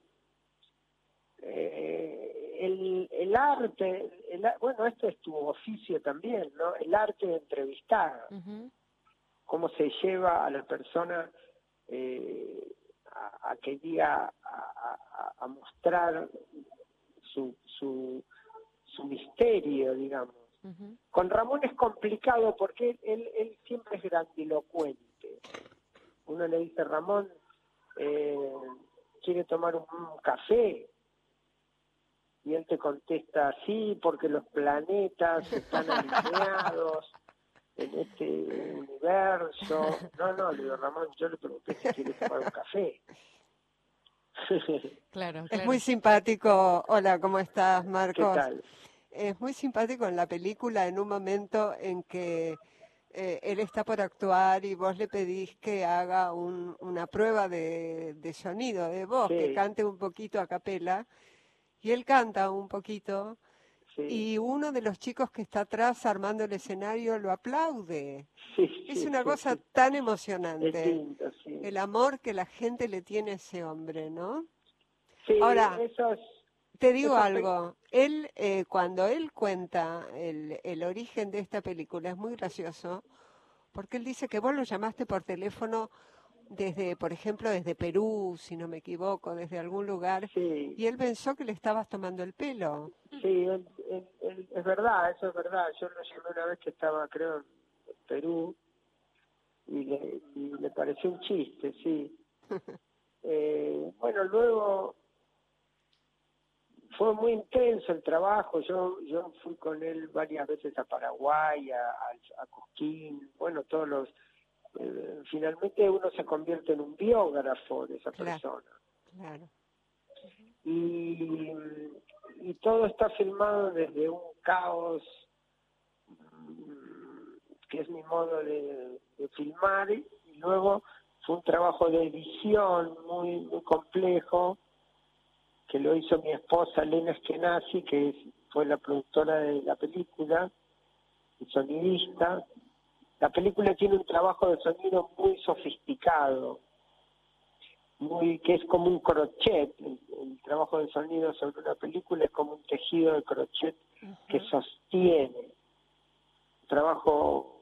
Speaker 20: eh, el, el arte, el, bueno, esto es tu oficio también, ¿no? El arte de entrevistar, uh-huh. cómo se lleva a la persona eh, a, a que diga, a, a, a mostrar su, su, su misterio, digamos. Uh-huh. Con Ramón es complicado porque él, él siempre es grandilocuente. Uno le dice, Ramón, Eh, quiere tomar un, un café y él te contesta sí porque los planetas están alineados en este universo. No, no, le digo, Ramón, yo le pregunté si quiere tomar un café.
Speaker 3: Claro, claro.
Speaker 4: Es muy simpático. Hola, ¿cómo estás, Marcos?
Speaker 20: ¿Qué tal?
Speaker 4: Es muy simpático en la película en un momento en que Eh, él está por actuar y vos le pedís que haga un, una prueba de, de sonido, de voz, sí. que cante un poquito a capela, y él canta un poquito, sí. y uno de los chicos que está atrás armando el escenario lo aplaude.
Speaker 20: Sí,
Speaker 4: es
Speaker 20: sí,
Speaker 4: una
Speaker 20: sí,
Speaker 4: cosa
Speaker 20: sí.
Speaker 4: tan emocionante,
Speaker 20: es lindo, sí.
Speaker 4: el amor que la gente le tiene a ese hombre, ¿no?
Speaker 20: Sí,
Speaker 4: Ahora,
Speaker 20: esos,
Speaker 4: te digo
Speaker 20: esos...
Speaker 4: algo, él eh, cuando él cuenta el, el origen de esta película es muy gracioso, porque él dice que vos lo llamaste por teléfono desde, por ejemplo, desde Perú, si no me equivoco, desde algún lugar,
Speaker 20: sí.
Speaker 4: y él pensó que le estabas tomando el pelo.
Speaker 20: Sí, él, él, él, es verdad, eso es verdad. Yo lo llamé una vez que estaba, creo, en Perú, y le, y le pareció un chiste, sí. eh, bueno, luego fue muy intenso el trabajo. Yo yo fui con él varias veces a Paraguay, a, a, a Cosquín, bueno, todos los... Eh, finalmente uno se convierte en un biógrafo de esa
Speaker 4: claro,
Speaker 20: persona.
Speaker 4: Claro.
Speaker 20: Y, y todo está filmado desde un caos, que es mi modo de, de filmar, y luego fue un trabajo de edición muy, muy complejo, que lo hizo mi esposa Elena Eskenazi, que es, fue la productora de la película, y sonidista. La película tiene un trabajo de sonido muy sofisticado, muy que es como un crochet. El, el trabajo de sonido sobre una película es como un tejido de crochet uh-huh. que sostiene. Un trabajo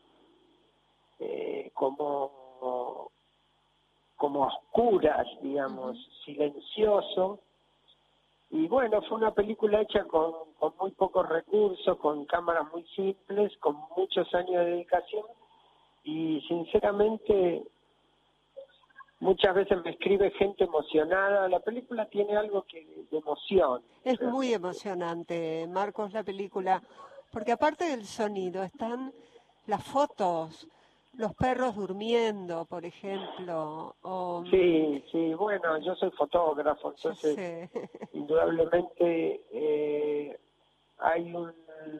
Speaker 20: eh, como, como a oscuras, digamos, uh-huh. silencioso. Y bueno, fue una película hecha con, con muy pocos recursos, con cámaras muy simples, con muchos años de dedicación, y sinceramente muchas veces me escribe gente emocionada. La película tiene algo que de emoción.
Speaker 4: Es realmente muy emocionante, Marcos, la película, porque aparte del sonido están las fotos, los perros durmiendo, por ejemplo. O...
Speaker 20: Sí, sí, bueno, yo soy fotógrafo, entonces indudablemente eh, hay un...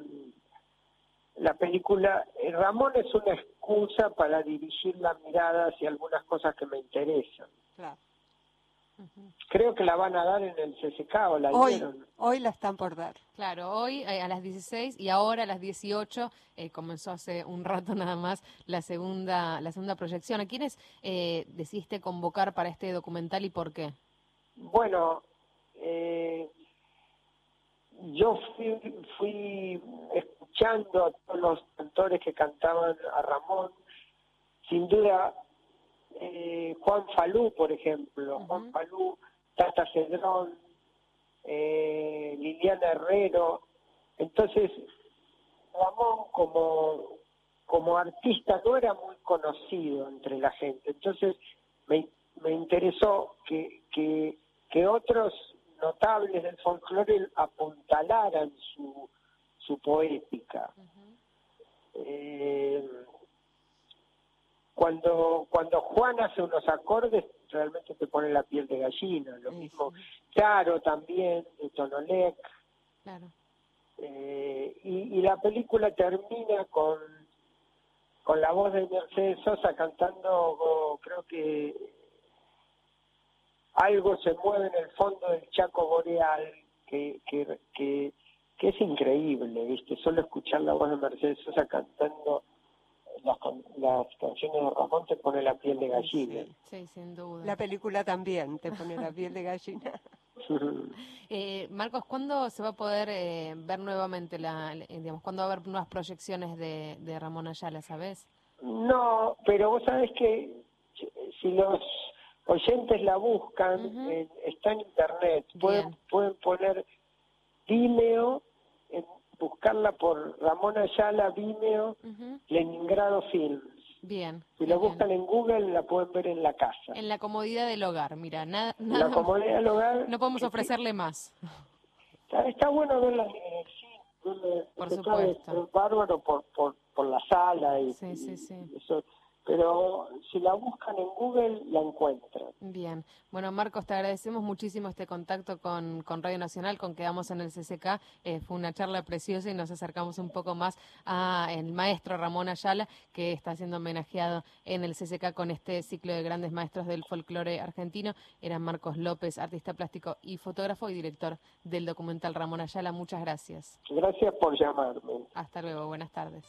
Speaker 20: La película, eh, Ramón es una excusa para dirigir la mirada hacia algunas cosas que me interesan.
Speaker 4: Claro. Uh-huh.
Speaker 20: Creo que la van a dar en el C C K, ¿o la
Speaker 4: hoy,
Speaker 20: dieron?
Speaker 4: Hoy la están por dar.
Speaker 3: Claro, hoy a las dieciséis y ahora a las dieciocho, eh, comenzó hace un rato nada más la segunda la segunda proyección. ¿A quiénes eh, decidiste convocar para este documental y por qué?
Speaker 20: Bueno, eh, yo fui, fui escuchando a todos los cantores que cantaban a Ramón. Sin duda, eh, Juan Falú, por ejemplo, uh-huh. Juan Falú, Tata Cedrón, eh, Liliana Herrero. Entonces, Ramón como, como artista no era muy conocido entre la gente. Entonces, me, me interesó que, que, que otros notables del folclore apuntalaran su, su poética. Uh-huh. eh, cuando, cuando Juan hace unos acordes, realmente te pone la piel de gallina. Lo sí, mismo, sí. Claro, también, de Tonolec.
Speaker 3: Claro.
Speaker 20: Eh, y, y la película termina con, con la voz de Mercedes Sosa cantando, oh, creo que algo se mueve en el fondo del Chaco Boreal, que, que, que, que es increíble, ¿viste? Solo escuchar la voz de Mercedes Sosa cantando las, las canciones de Ramón te pone la piel de gallina.
Speaker 3: Sí, sí, sin duda.
Speaker 4: La película también te pone la piel de gallina.
Speaker 3: eh, Marcos, ¿cuándo se va a poder eh, ver nuevamente, la, digamos, cuándo va a haber nuevas proyecciones de, de Ramón Ayala, sabes?
Speaker 20: No, pero vos sabés que si los oyentes la buscan, uh-huh. eh, está en internet, pueden, pueden poner Vimeo, en, buscarla por Ramón Ayala, Vimeo, uh-huh. Leningrado Films.
Speaker 3: Bien.
Speaker 20: Si
Speaker 3: bien,
Speaker 20: la buscan
Speaker 3: bien.
Speaker 20: en Google, la pueden ver en la casa.
Speaker 3: En la comodidad del hogar, mira, nada, nada
Speaker 20: la comodidad del hogar.
Speaker 3: No podemos ofrecerle más.
Speaker 20: Está, está bueno verla en el cine,
Speaker 3: por
Speaker 20: supuesto. Es bárbaro por, por, por la sala y,
Speaker 3: sí, sí, sí.
Speaker 20: y eso. Pero si la buscan en Google, la encuentran.
Speaker 3: Bien. Bueno, Marcos, te agradecemos muchísimo este contacto con, con Radio Nacional, con Quedamos en el C C K. Eh, fue una charla preciosa y nos acercamos un poco más al maestro Ramón Ayala, que está siendo homenajeado en el C C K con este ciclo de grandes maestros del folclore argentino. Era Marcos López, artista plástico y fotógrafo y director del documental Ramón Ayala. Muchas gracias.
Speaker 20: Gracias por llamarme.
Speaker 3: Hasta luego, buenas tardes.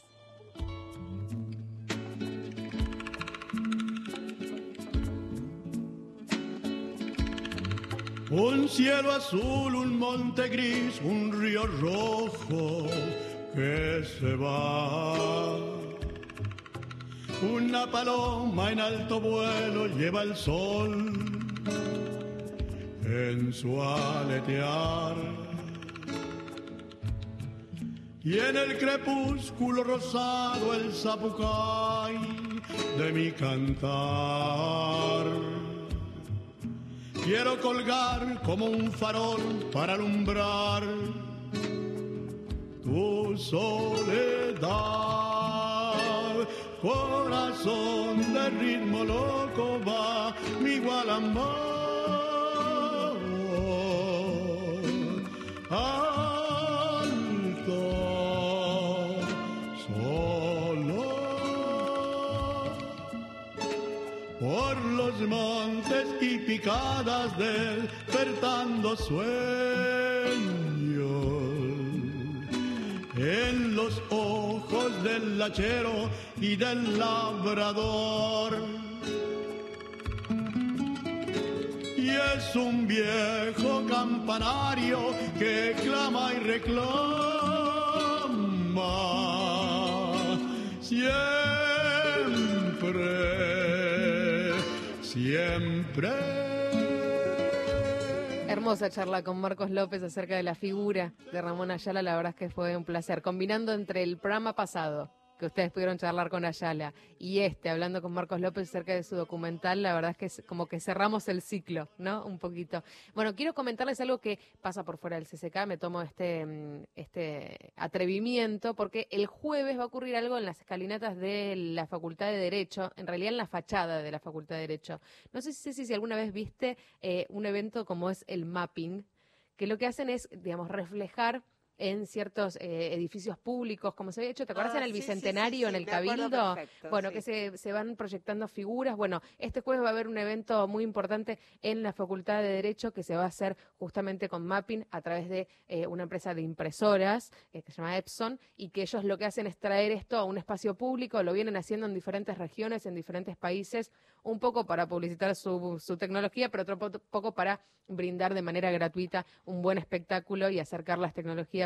Speaker 21: Un cielo azul, un monte gris, un río rojo que se va. Una paloma en alto vuelo lleva el sol en su aletear. Y en el crepúsculo rosado el zapucay de mi cantar. Quiero colgar como un farol para alumbrar tu soledad. Corazón de ritmo loco va mi gualambao. Alto, solo, por los montes y picadas despertando sueños, en los ojos del lachero y del labrador. Y es un viejo campanario que clama y reclama siempre, siempre.
Speaker 3: Hermosa charla con Marcos López acerca de la figura de Ramón Ayala, la verdad es que fue un placer. Combinando entre el programa pasado, que ustedes pudieron charlar con Ayala, y este, hablando con Marcos López acerca de su documental, la verdad es que es como que cerramos el ciclo, ¿no? Un poquito. Bueno, quiero comentarles algo que pasa por fuera del C C K, me tomo este, este atrevimiento, porque el jueves va a ocurrir algo en las escalinatas de la Facultad de Derecho, en realidad en la fachada de la Facultad de Derecho. No sé si, si, si alguna vez viste eh, un evento como es el mapping, que lo que hacen es, digamos, reflejar en ciertos eh, edificios públicos, como se había hecho, ¿te acuerdas
Speaker 4: ah,
Speaker 3: en el
Speaker 4: sí,
Speaker 3: Bicentenario,
Speaker 4: sí, sí, sí,
Speaker 3: en el
Speaker 4: me acuerdo
Speaker 3: Cabildo?
Speaker 4: perfecto,
Speaker 3: Bueno,
Speaker 4: sí.
Speaker 3: que se, se van proyectando figuras. Bueno, este jueves va a haber un evento muy importante en la Facultad de Derecho que se va a hacer justamente con mapping a través de eh, una empresa de impresoras eh, que se llama Epson, y que ellos lo que hacen es traer esto a un espacio público, lo vienen haciendo en diferentes regiones, en diferentes países, un poco para publicitar su, su tecnología, pero otro po- poco para brindar de manera gratuita un buen espectáculo y acercar las tecnologías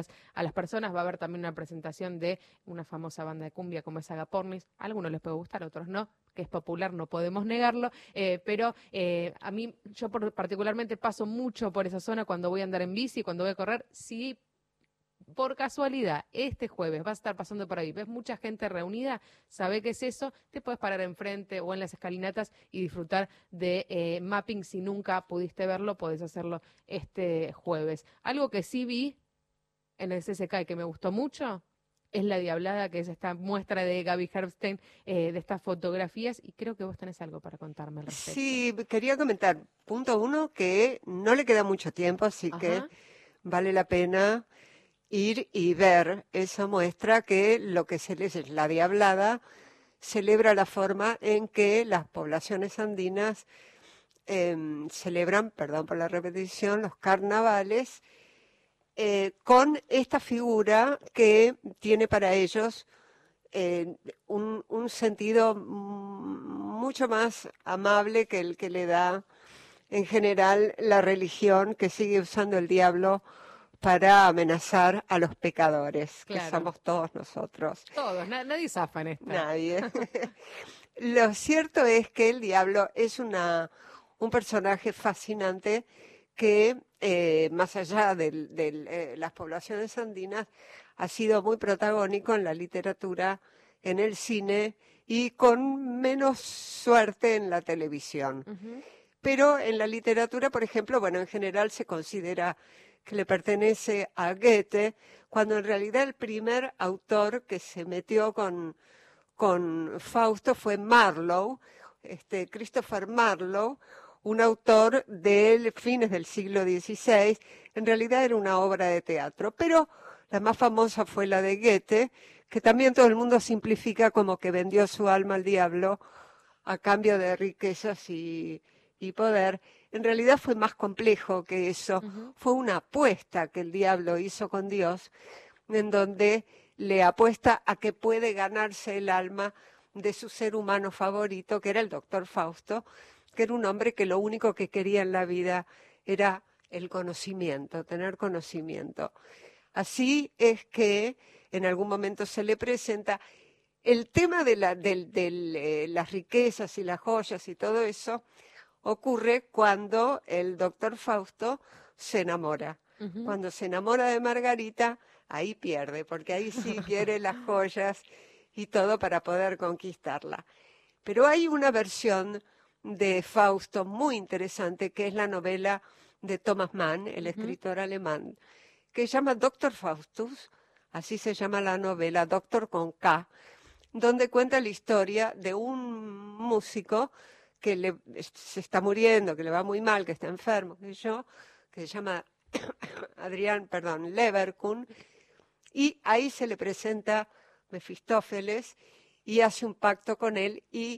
Speaker 3: distintas a las personas. Va a haber también una presentación de una famosa banda de cumbia como es Agapornis. A algunos les puede gustar, a otros no, que es popular, no podemos negarlo, eh, pero eh, a mí, yo por, particularmente paso mucho por esa zona cuando voy a andar en bici, cuando voy a correr. Si por casualidad este jueves vas a estar pasando por ahí, ves mucha gente reunida, sabe qué es eso, te puedes parar enfrente o en las escalinatas y disfrutar de eh, mapping. Si nunca pudiste verlo, podés hacerlo este jueves. Algo que sí vi en el C S K y que me gustó mucho es La Diablada, que es esta muestra de Gaby Herbstein, eh, de estas fotografías, y creo que vos tenés algo para contarme al respecto.
Speaker 4: Sí, quería comentar, punto uno, que no le queda mucho tiempo, así
Speaker 3: Ajá.
Speaker 4: que vale la pena ir y ver esa muestra, que lo que se les es La Diablada, celebra la forma en que las poblaciones andinas eh, celebran, perdón por la repetición, los carnavales, eh, con esta figura que tiene para ellos eh, un, un sentido mucho más amable que el que le da en general la religión, que sigue usando el diablo para amenazar a los pecadores,
Speaker 3: Claro.
Speaker 4: que somos todos nosotros.
Speaker 3: Todos, na- nadie zafa en esta.
Speaker 4: Nadie. Lo cierto es que el diablo es una, un personaje fascinante que, eh, más allá de eh, las poblaciones andinas, ha sido muy protagónico en la literatura, en el cine y con menos suerte en la televisión.
Speaker 3: Ujú.
Speaker 4: Pero en la literatura, por ejemplo, bueno, en general se considera que le pertenece a Goethe, cuando en realidad el primer autor que se metió con, con Fausto fue Marlowe, este, Christopher Marlowe, un autor de fines del siglo dieciséis. En realidad era una obra de teatro, pero la más famosa fue la de Goethe, que también todo el mundo simplifica como que vendió su alma al diablo a cambio de riquezas y, y poder. En realidad fue más complejo que eso. Uh-huh. Fue una apuesta que el diablo hizo con Dios, en donde le apuesta a que puede ganarse el alma de su ser humano favorito, que era el doctor Fausto, que era un hombre que lo único que quería en la vida era el conocimiento, tener conocimiento. Así es que en algún momento se le presenta el tema de, la, de, de, de las riquezas y las joyas y todo eso. Ocurre cuando el doctor Fausto se enamora. Uh-huh. Cuando se enamora de Margarita, ahí pierde, porque ahí sí quiere las joyas y todo para poder conquistarla. Pero hay una versión de Fausto muy interesante, que es la novela de Thomas Mann, el uh-huh. escritor alemán, que se llama Doctor Faustus, así se llama la novela, Doctor con K, donde cuenta la historia de un músico que le, se está muriendo, que le va muy mal, que está enfermo, que yo, que se llama Adrián, perdón, Leverkuhn, y ahí se le presenta Mefistófeles y hace un pacto con él, y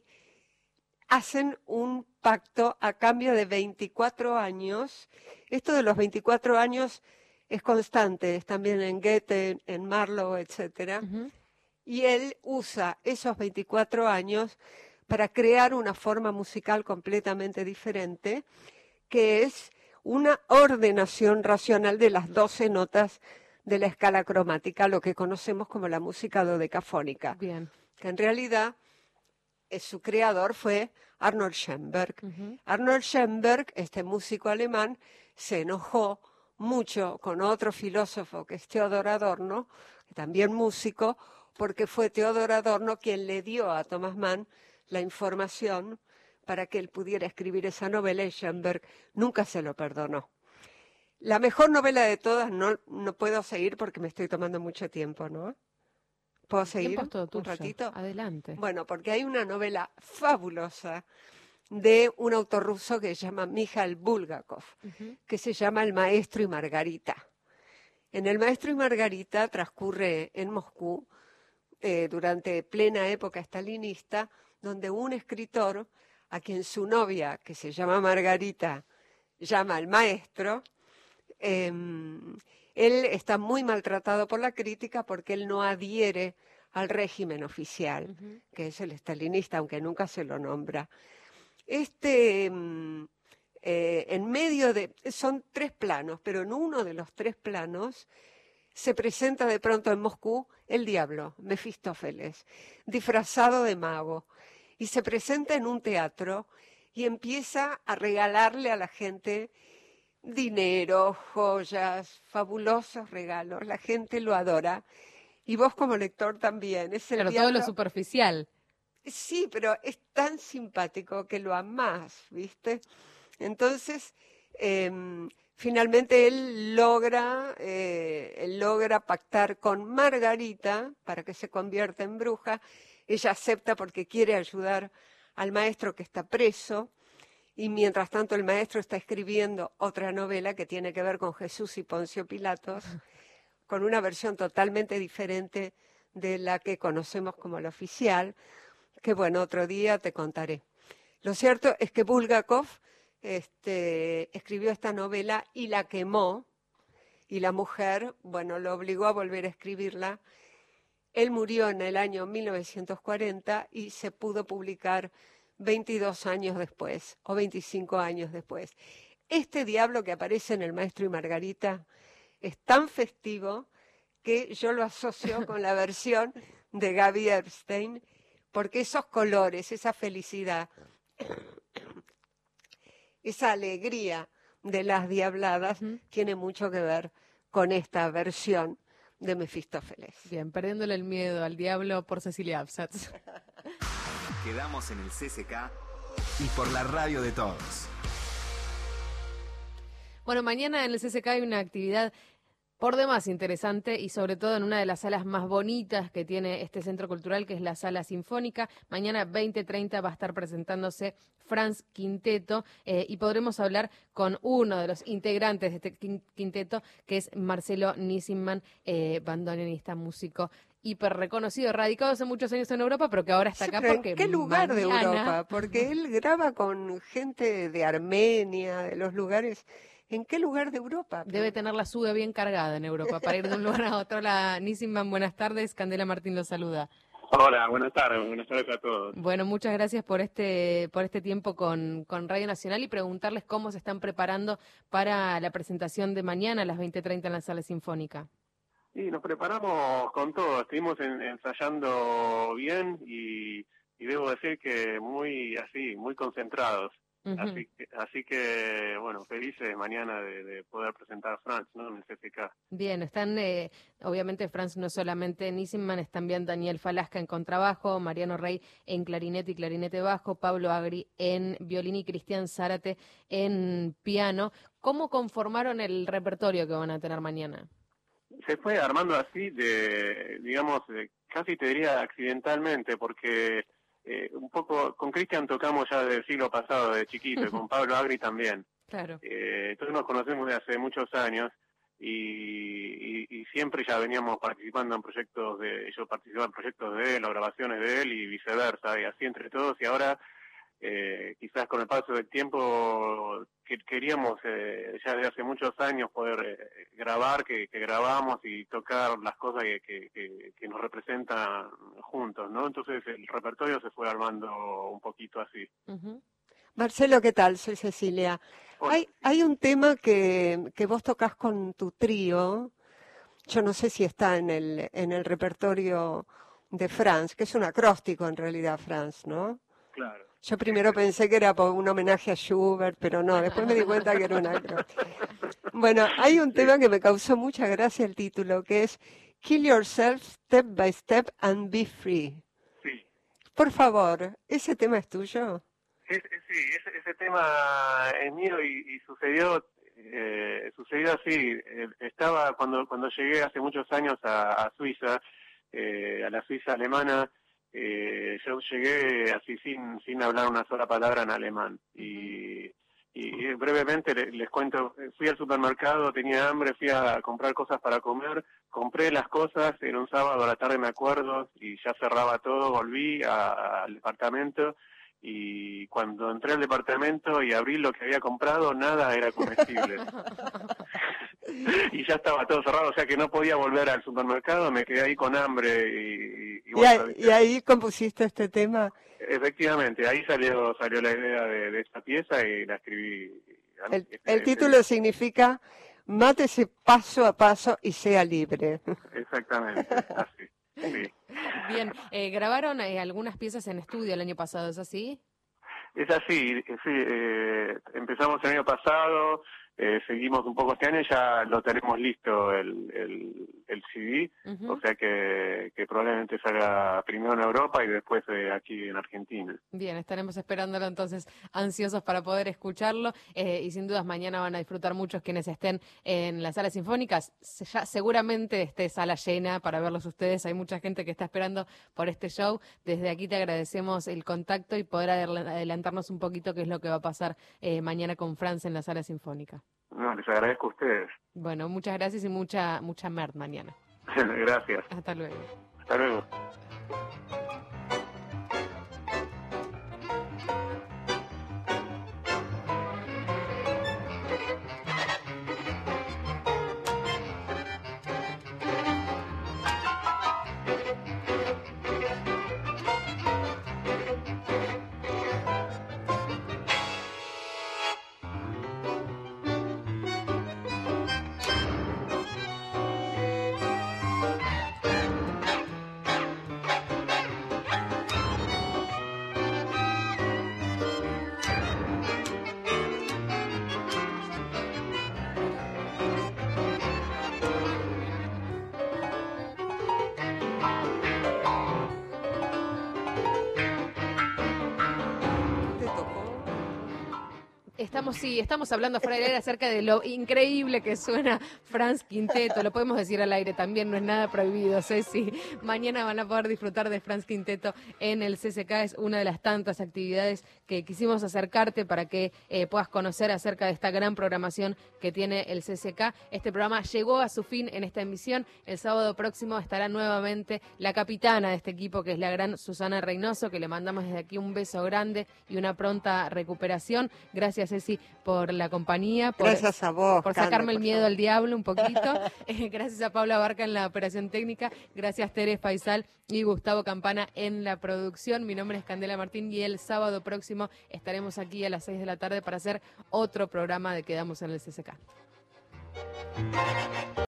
Speaker 4: hacen un pacto a cambio de veinticuatro años. Esto de los veinticuatro años es constante, es también en Goethe, en Marlowe, etcétera. Uh-huh. Y él usa esos veinticuatro años para crear una forma musical completamente diferente, que es una ordenación racional de las doce notas de la escala cromática, lo que conocemos como la música dodecafónica.
Speaker 3: Bien.
Speaker 4: Que en realidad eh, su creador fue Arnold Schoenberg. Uh-huh. Arnold Schoenberg, este músico alemán, se enojó mucho con otro filósofo que es Theodor Adorno, también músico, porque fue Theodor Adorno quien le dio a Thomas Mann la información para que él pudiera escribir esa novela, y Schoenberg nunca se lo perdonó. La mejor novela de todas, no, no puedo seguir porque me estoy tomando mucho tiempo, ¿no? ¿Puedo seguir
Speaker 3: es todo
Speaker 4: un
Speaker 3: tuyo.
Speaker 4: ratito?
Speaker 3: Adelante.
Speaker 4: Bueno, porque hay una novela fabulosa de un autor ruso que se llama Mikhail Bulgakov, uh-huh. que se llama El Maestro y Margarita. En El Maestro y Margarita transcurre en Moscú, eh, durante plena época stalinista, donde un escritor, a quien su novia, que se llama Margarita, llama al maestro, eh, él está muy maltratado por la crítica porque él no adhiere al régimen oficial, uh-huh. que es el stalinista, aunque nunca se lo nombra. Este, eh, en medio de, son tres planos, pero en uno de los tres planos se presenta de pronto en Moscú el diablo, Mefistófeles, disfrazado de mago, y se presenta en un teatro y empieza a regalarle a la gente dinero, joyas, fabulosos regalos. La gente lo adora. Y vos como lector también. Es el
Speaker 3: Pero
Speaker 4: diablo.
Speaker 3: todo lo superficial.
Speaker 4: Sí, pero es tan simpático que lo amás, ¿viste? Entonces, eh, finalmente él logra, eh, él logra pactar con Margarita para que se convierta en bruja. Ella acepta porque quiere ayudar al maestro que está preso. Y mientras tanto el maestro está escribiendo otra novela que tiene que ver con Jesús y Poncio Pilatos, con una versión totalmente diferente de la que conocemos como la oficial, que bueno, otro día te contaré. Lo cierto es que Bulgakov este, escribió esta novela y la quemó, y la mujer, bueno, lo obligó a volver a escribirla. Él murió en el año mil novecientos cuarenta y se pudo publicar veintidós años después, o veinticinco años después. Este diablo que aparece en El Maestro y Margarita es tan festivo que yo lo asocio con la versión de Gaby Epstein, porque esos colores, esa felicidad, esa alegría de las diabladas uh-huh. tiene mucho que ver con esta versión de Mefistófeles.
Speaker 3: Bien, perdiéndole el miedo al diablo por Cecilia Absatz.
Speaker 6: Quedamos en el C C K y por la radio de todos.
Speaker 3: Bueno, mañana en el C C K hay una actividad por demás interesante y sobre todo en una de las salas más bonitas que tiene este centro cultural, que es la Sala Sinfónica. Mañana veinte treinta va a estar presentándose Franz Quinteto eh, y podremos hablar con uno de los integrantes de este quinteto, que es Marcelo Nissinman, eh, bandoneonista, músico hiper reconocido, radicado hace muchos años en Europa, pero que ahora está
Speaker 4: sí,
Speaker 3: acá porque
Speaker 4: ¿en qué lugar
Speaker 3: mañana...
Speaker 4: de Europa? Porque él graba con gente de Armenia, de los lugares... ¿En qué lugar de Europa?
Speaker 3: Debe tener la sube bien cargada en Europa para ir de un lugar a otro. Hola, Nissinman, buenas tardes. Candela Martín los saluda.
Speaker 1: Hola, buenas tardes, buenas tardes a todos.
Speaker 3: Bueno, muchas gracias por este por este tiempo con, con Radio Nacional y preguntarles cómo se están preparando para la presentación de mañana a las veinte treinta en la Sala Sinfónica.
Speaker 1: Sí, nos preparamos con todo, estuvimos en, ensayando bien y, y debo decir que muy así, muy concentrados. Uh-huh. Así que, así que, bueno, felices mañana de, de poder presentar a Franz, ¿no? En el C C K.
Speaker 3: Bien, están, eh, obviamente Franz no solamente Nissinman, es también Daniel Falasca en contrabajo, Mariano Rey en clarinete y clarinete bajo, Pablo Agri en violín y Cristian Zárate en piano. ¿Cómo conformaron el repertorio que van a tener mañana?
Speaker 1: Se fue armando así de, digamos, de, casi te diría accidentalmente, porque... Eh, un poco, con Cristian tocamos ya del siglo pasado, de chiquito, y con Pablo Agri también.
Speaker 3: Claro.
Speaker 1: Eh, entonces nos conocemos de hace muchos años y, y, y siempre ya veníamos participando en proyectos de, yo participaba en proyectos de él, o grabaciones de él y viceversa, y así entre todos, y ahora eh, quizás con el paso del tiempo que queríamos eh, ya desde hace muchos años poder eh, grabar, que, que grabamos y tocar las cosas que, que, que, que nos representan juntos, ¿no? Entonces el repertorio se fue armando un poquito así.
Speaker 4: Uh-huh. Marcelo, ¿qué tal? Soy Cecilia. Hay, hay un tema que, que vos tocas con tu trío, yo no sé si está en el, en el repertorio de Franz, que es un acróstico en realidad, Franz, ¿no?
Speaker 1: Claro.
Speaker 4: Yo primero pensé que era por un homenaje a Schubert, pero no, después me di cuenta que era un acróstico. Bueno, hay un tema que me causó mucha gracia el título, que es Kill Yourself Step by Step and Be Free.
Speaker 1: Sí.
Speaker 4: Por favor, ¿ese tema es tuyo?
Speaker 1: Es, es, sí, ese, ese tema es mío y, y sucedió eh, sucedió así. Eh, estaba cuando cuando llegué hace muchos años a, a Suiza, eh, a la Suiza alemana, eh, yo llegué así sin sin hablar una sola palabra en alemán y y brevemente les, les cuento, fui al supermercado, tenía hambre, fui a comprar cosas para comer, compré las cosas, era un sábado a la tarde me acuerdo, y ya cerraba todo, volví a, al departamento, y cuando entré al departamento y abrí lo que había comprado, nada era comestible. Y ya estaba todo cerrado, o sea que no podía volver al supermercado, me quedé ahí con hambre. Y, y,
Speaker 4: ¿Y,
Speaker 1: bueno,
Speaker 4: ahí, ¿Y ahí compusiste este tema?
Speaker 1: Efectivamente, ahí salió salió la idea de, de esta pieza y la escribí.
Speaker 4: El,
Speaker 1: este,
Speaker 4: el título
Speaker 1: este,
Speaker 4: significa mátese paso a paso y sea libre.
Speaker 1: Exactamente, así. Sí.
Speaker 3: Bien, eh, grabaron eh, algunas piezas en estudio el año pasado, ¿es así?
Speaker 1: Es así, sí, eh, empezamos el año pasado, eh, seguimos un poco este año y ya lo tenemos listo el, el, el C D,
Speaker 3: Uh-huh.
Speaker 1: o sea que, que probablemente salga primero en Europa y después eh, aquí en Argentina.
Speaker 3: Bien, estaremos esperándolo entonces, ansiosos para poder escucharlo, eh, y sin dudas mañana van a disfrutar muchos quienes estén en las salas sinfónicas. Se- Ya seguramente esté sala llena para verlos ustedes, hay mucha gente que está esperando por este show. Desde aquí te agradecemos el contacto y poder adel- adelantarnos un poquito qué es lo que va a pasar eh, mañana con Franz en la sala sinfónica.
Speaker 1: No, les agradezco a ustedes.
Speaker 3: Bueno, muchas gracias y mucha, mucha merd mañana.
Speaker 1: Gracias.
Speaker 3: Hasta luego.
Speaker 1: Hasta luego.
Speaker 3: Estamos, sí, estamos hablando fuera del aire acerca de lo increíble que suena Franz Quinteto. Lo podemos decir al aire también, no es nada prohibido, Ceci. Mañana van a poder disfrutar de Franz Quinteto en el C C K. Es una de las tantas actividades que quisimos acercarte para que eh, puedas conocer acerca de esta gran programación que tiene el C C K. Este programa llegó a su fin en esta emisión. El sábado próximo estará nuevamente la capitana de este equipo, que es la gran Susana Reynoso, que le mandamos desde aquí un beso grande y una pronta recuperación. Gracias, Ceci, por la compañía, por,
Speaker 4: Gracias a vos,
Speaker 3: por
Speaker 4: Cande,
Speaker 3: sacarme el
Speaker 4: por
Speaker 3: miedo
Speaker 4: favor.
Speaker 3: al diablo un poquito. Eh, gracias a Paula Barca en la operación técnica. Gracias, Tere Faisal y Gustavo Campana en la producción. Mi nombre es Candela Martín y el sábado próximo estaremos aquí a las seis de la tarde para hacer otro programa de Quedamos en el C C K.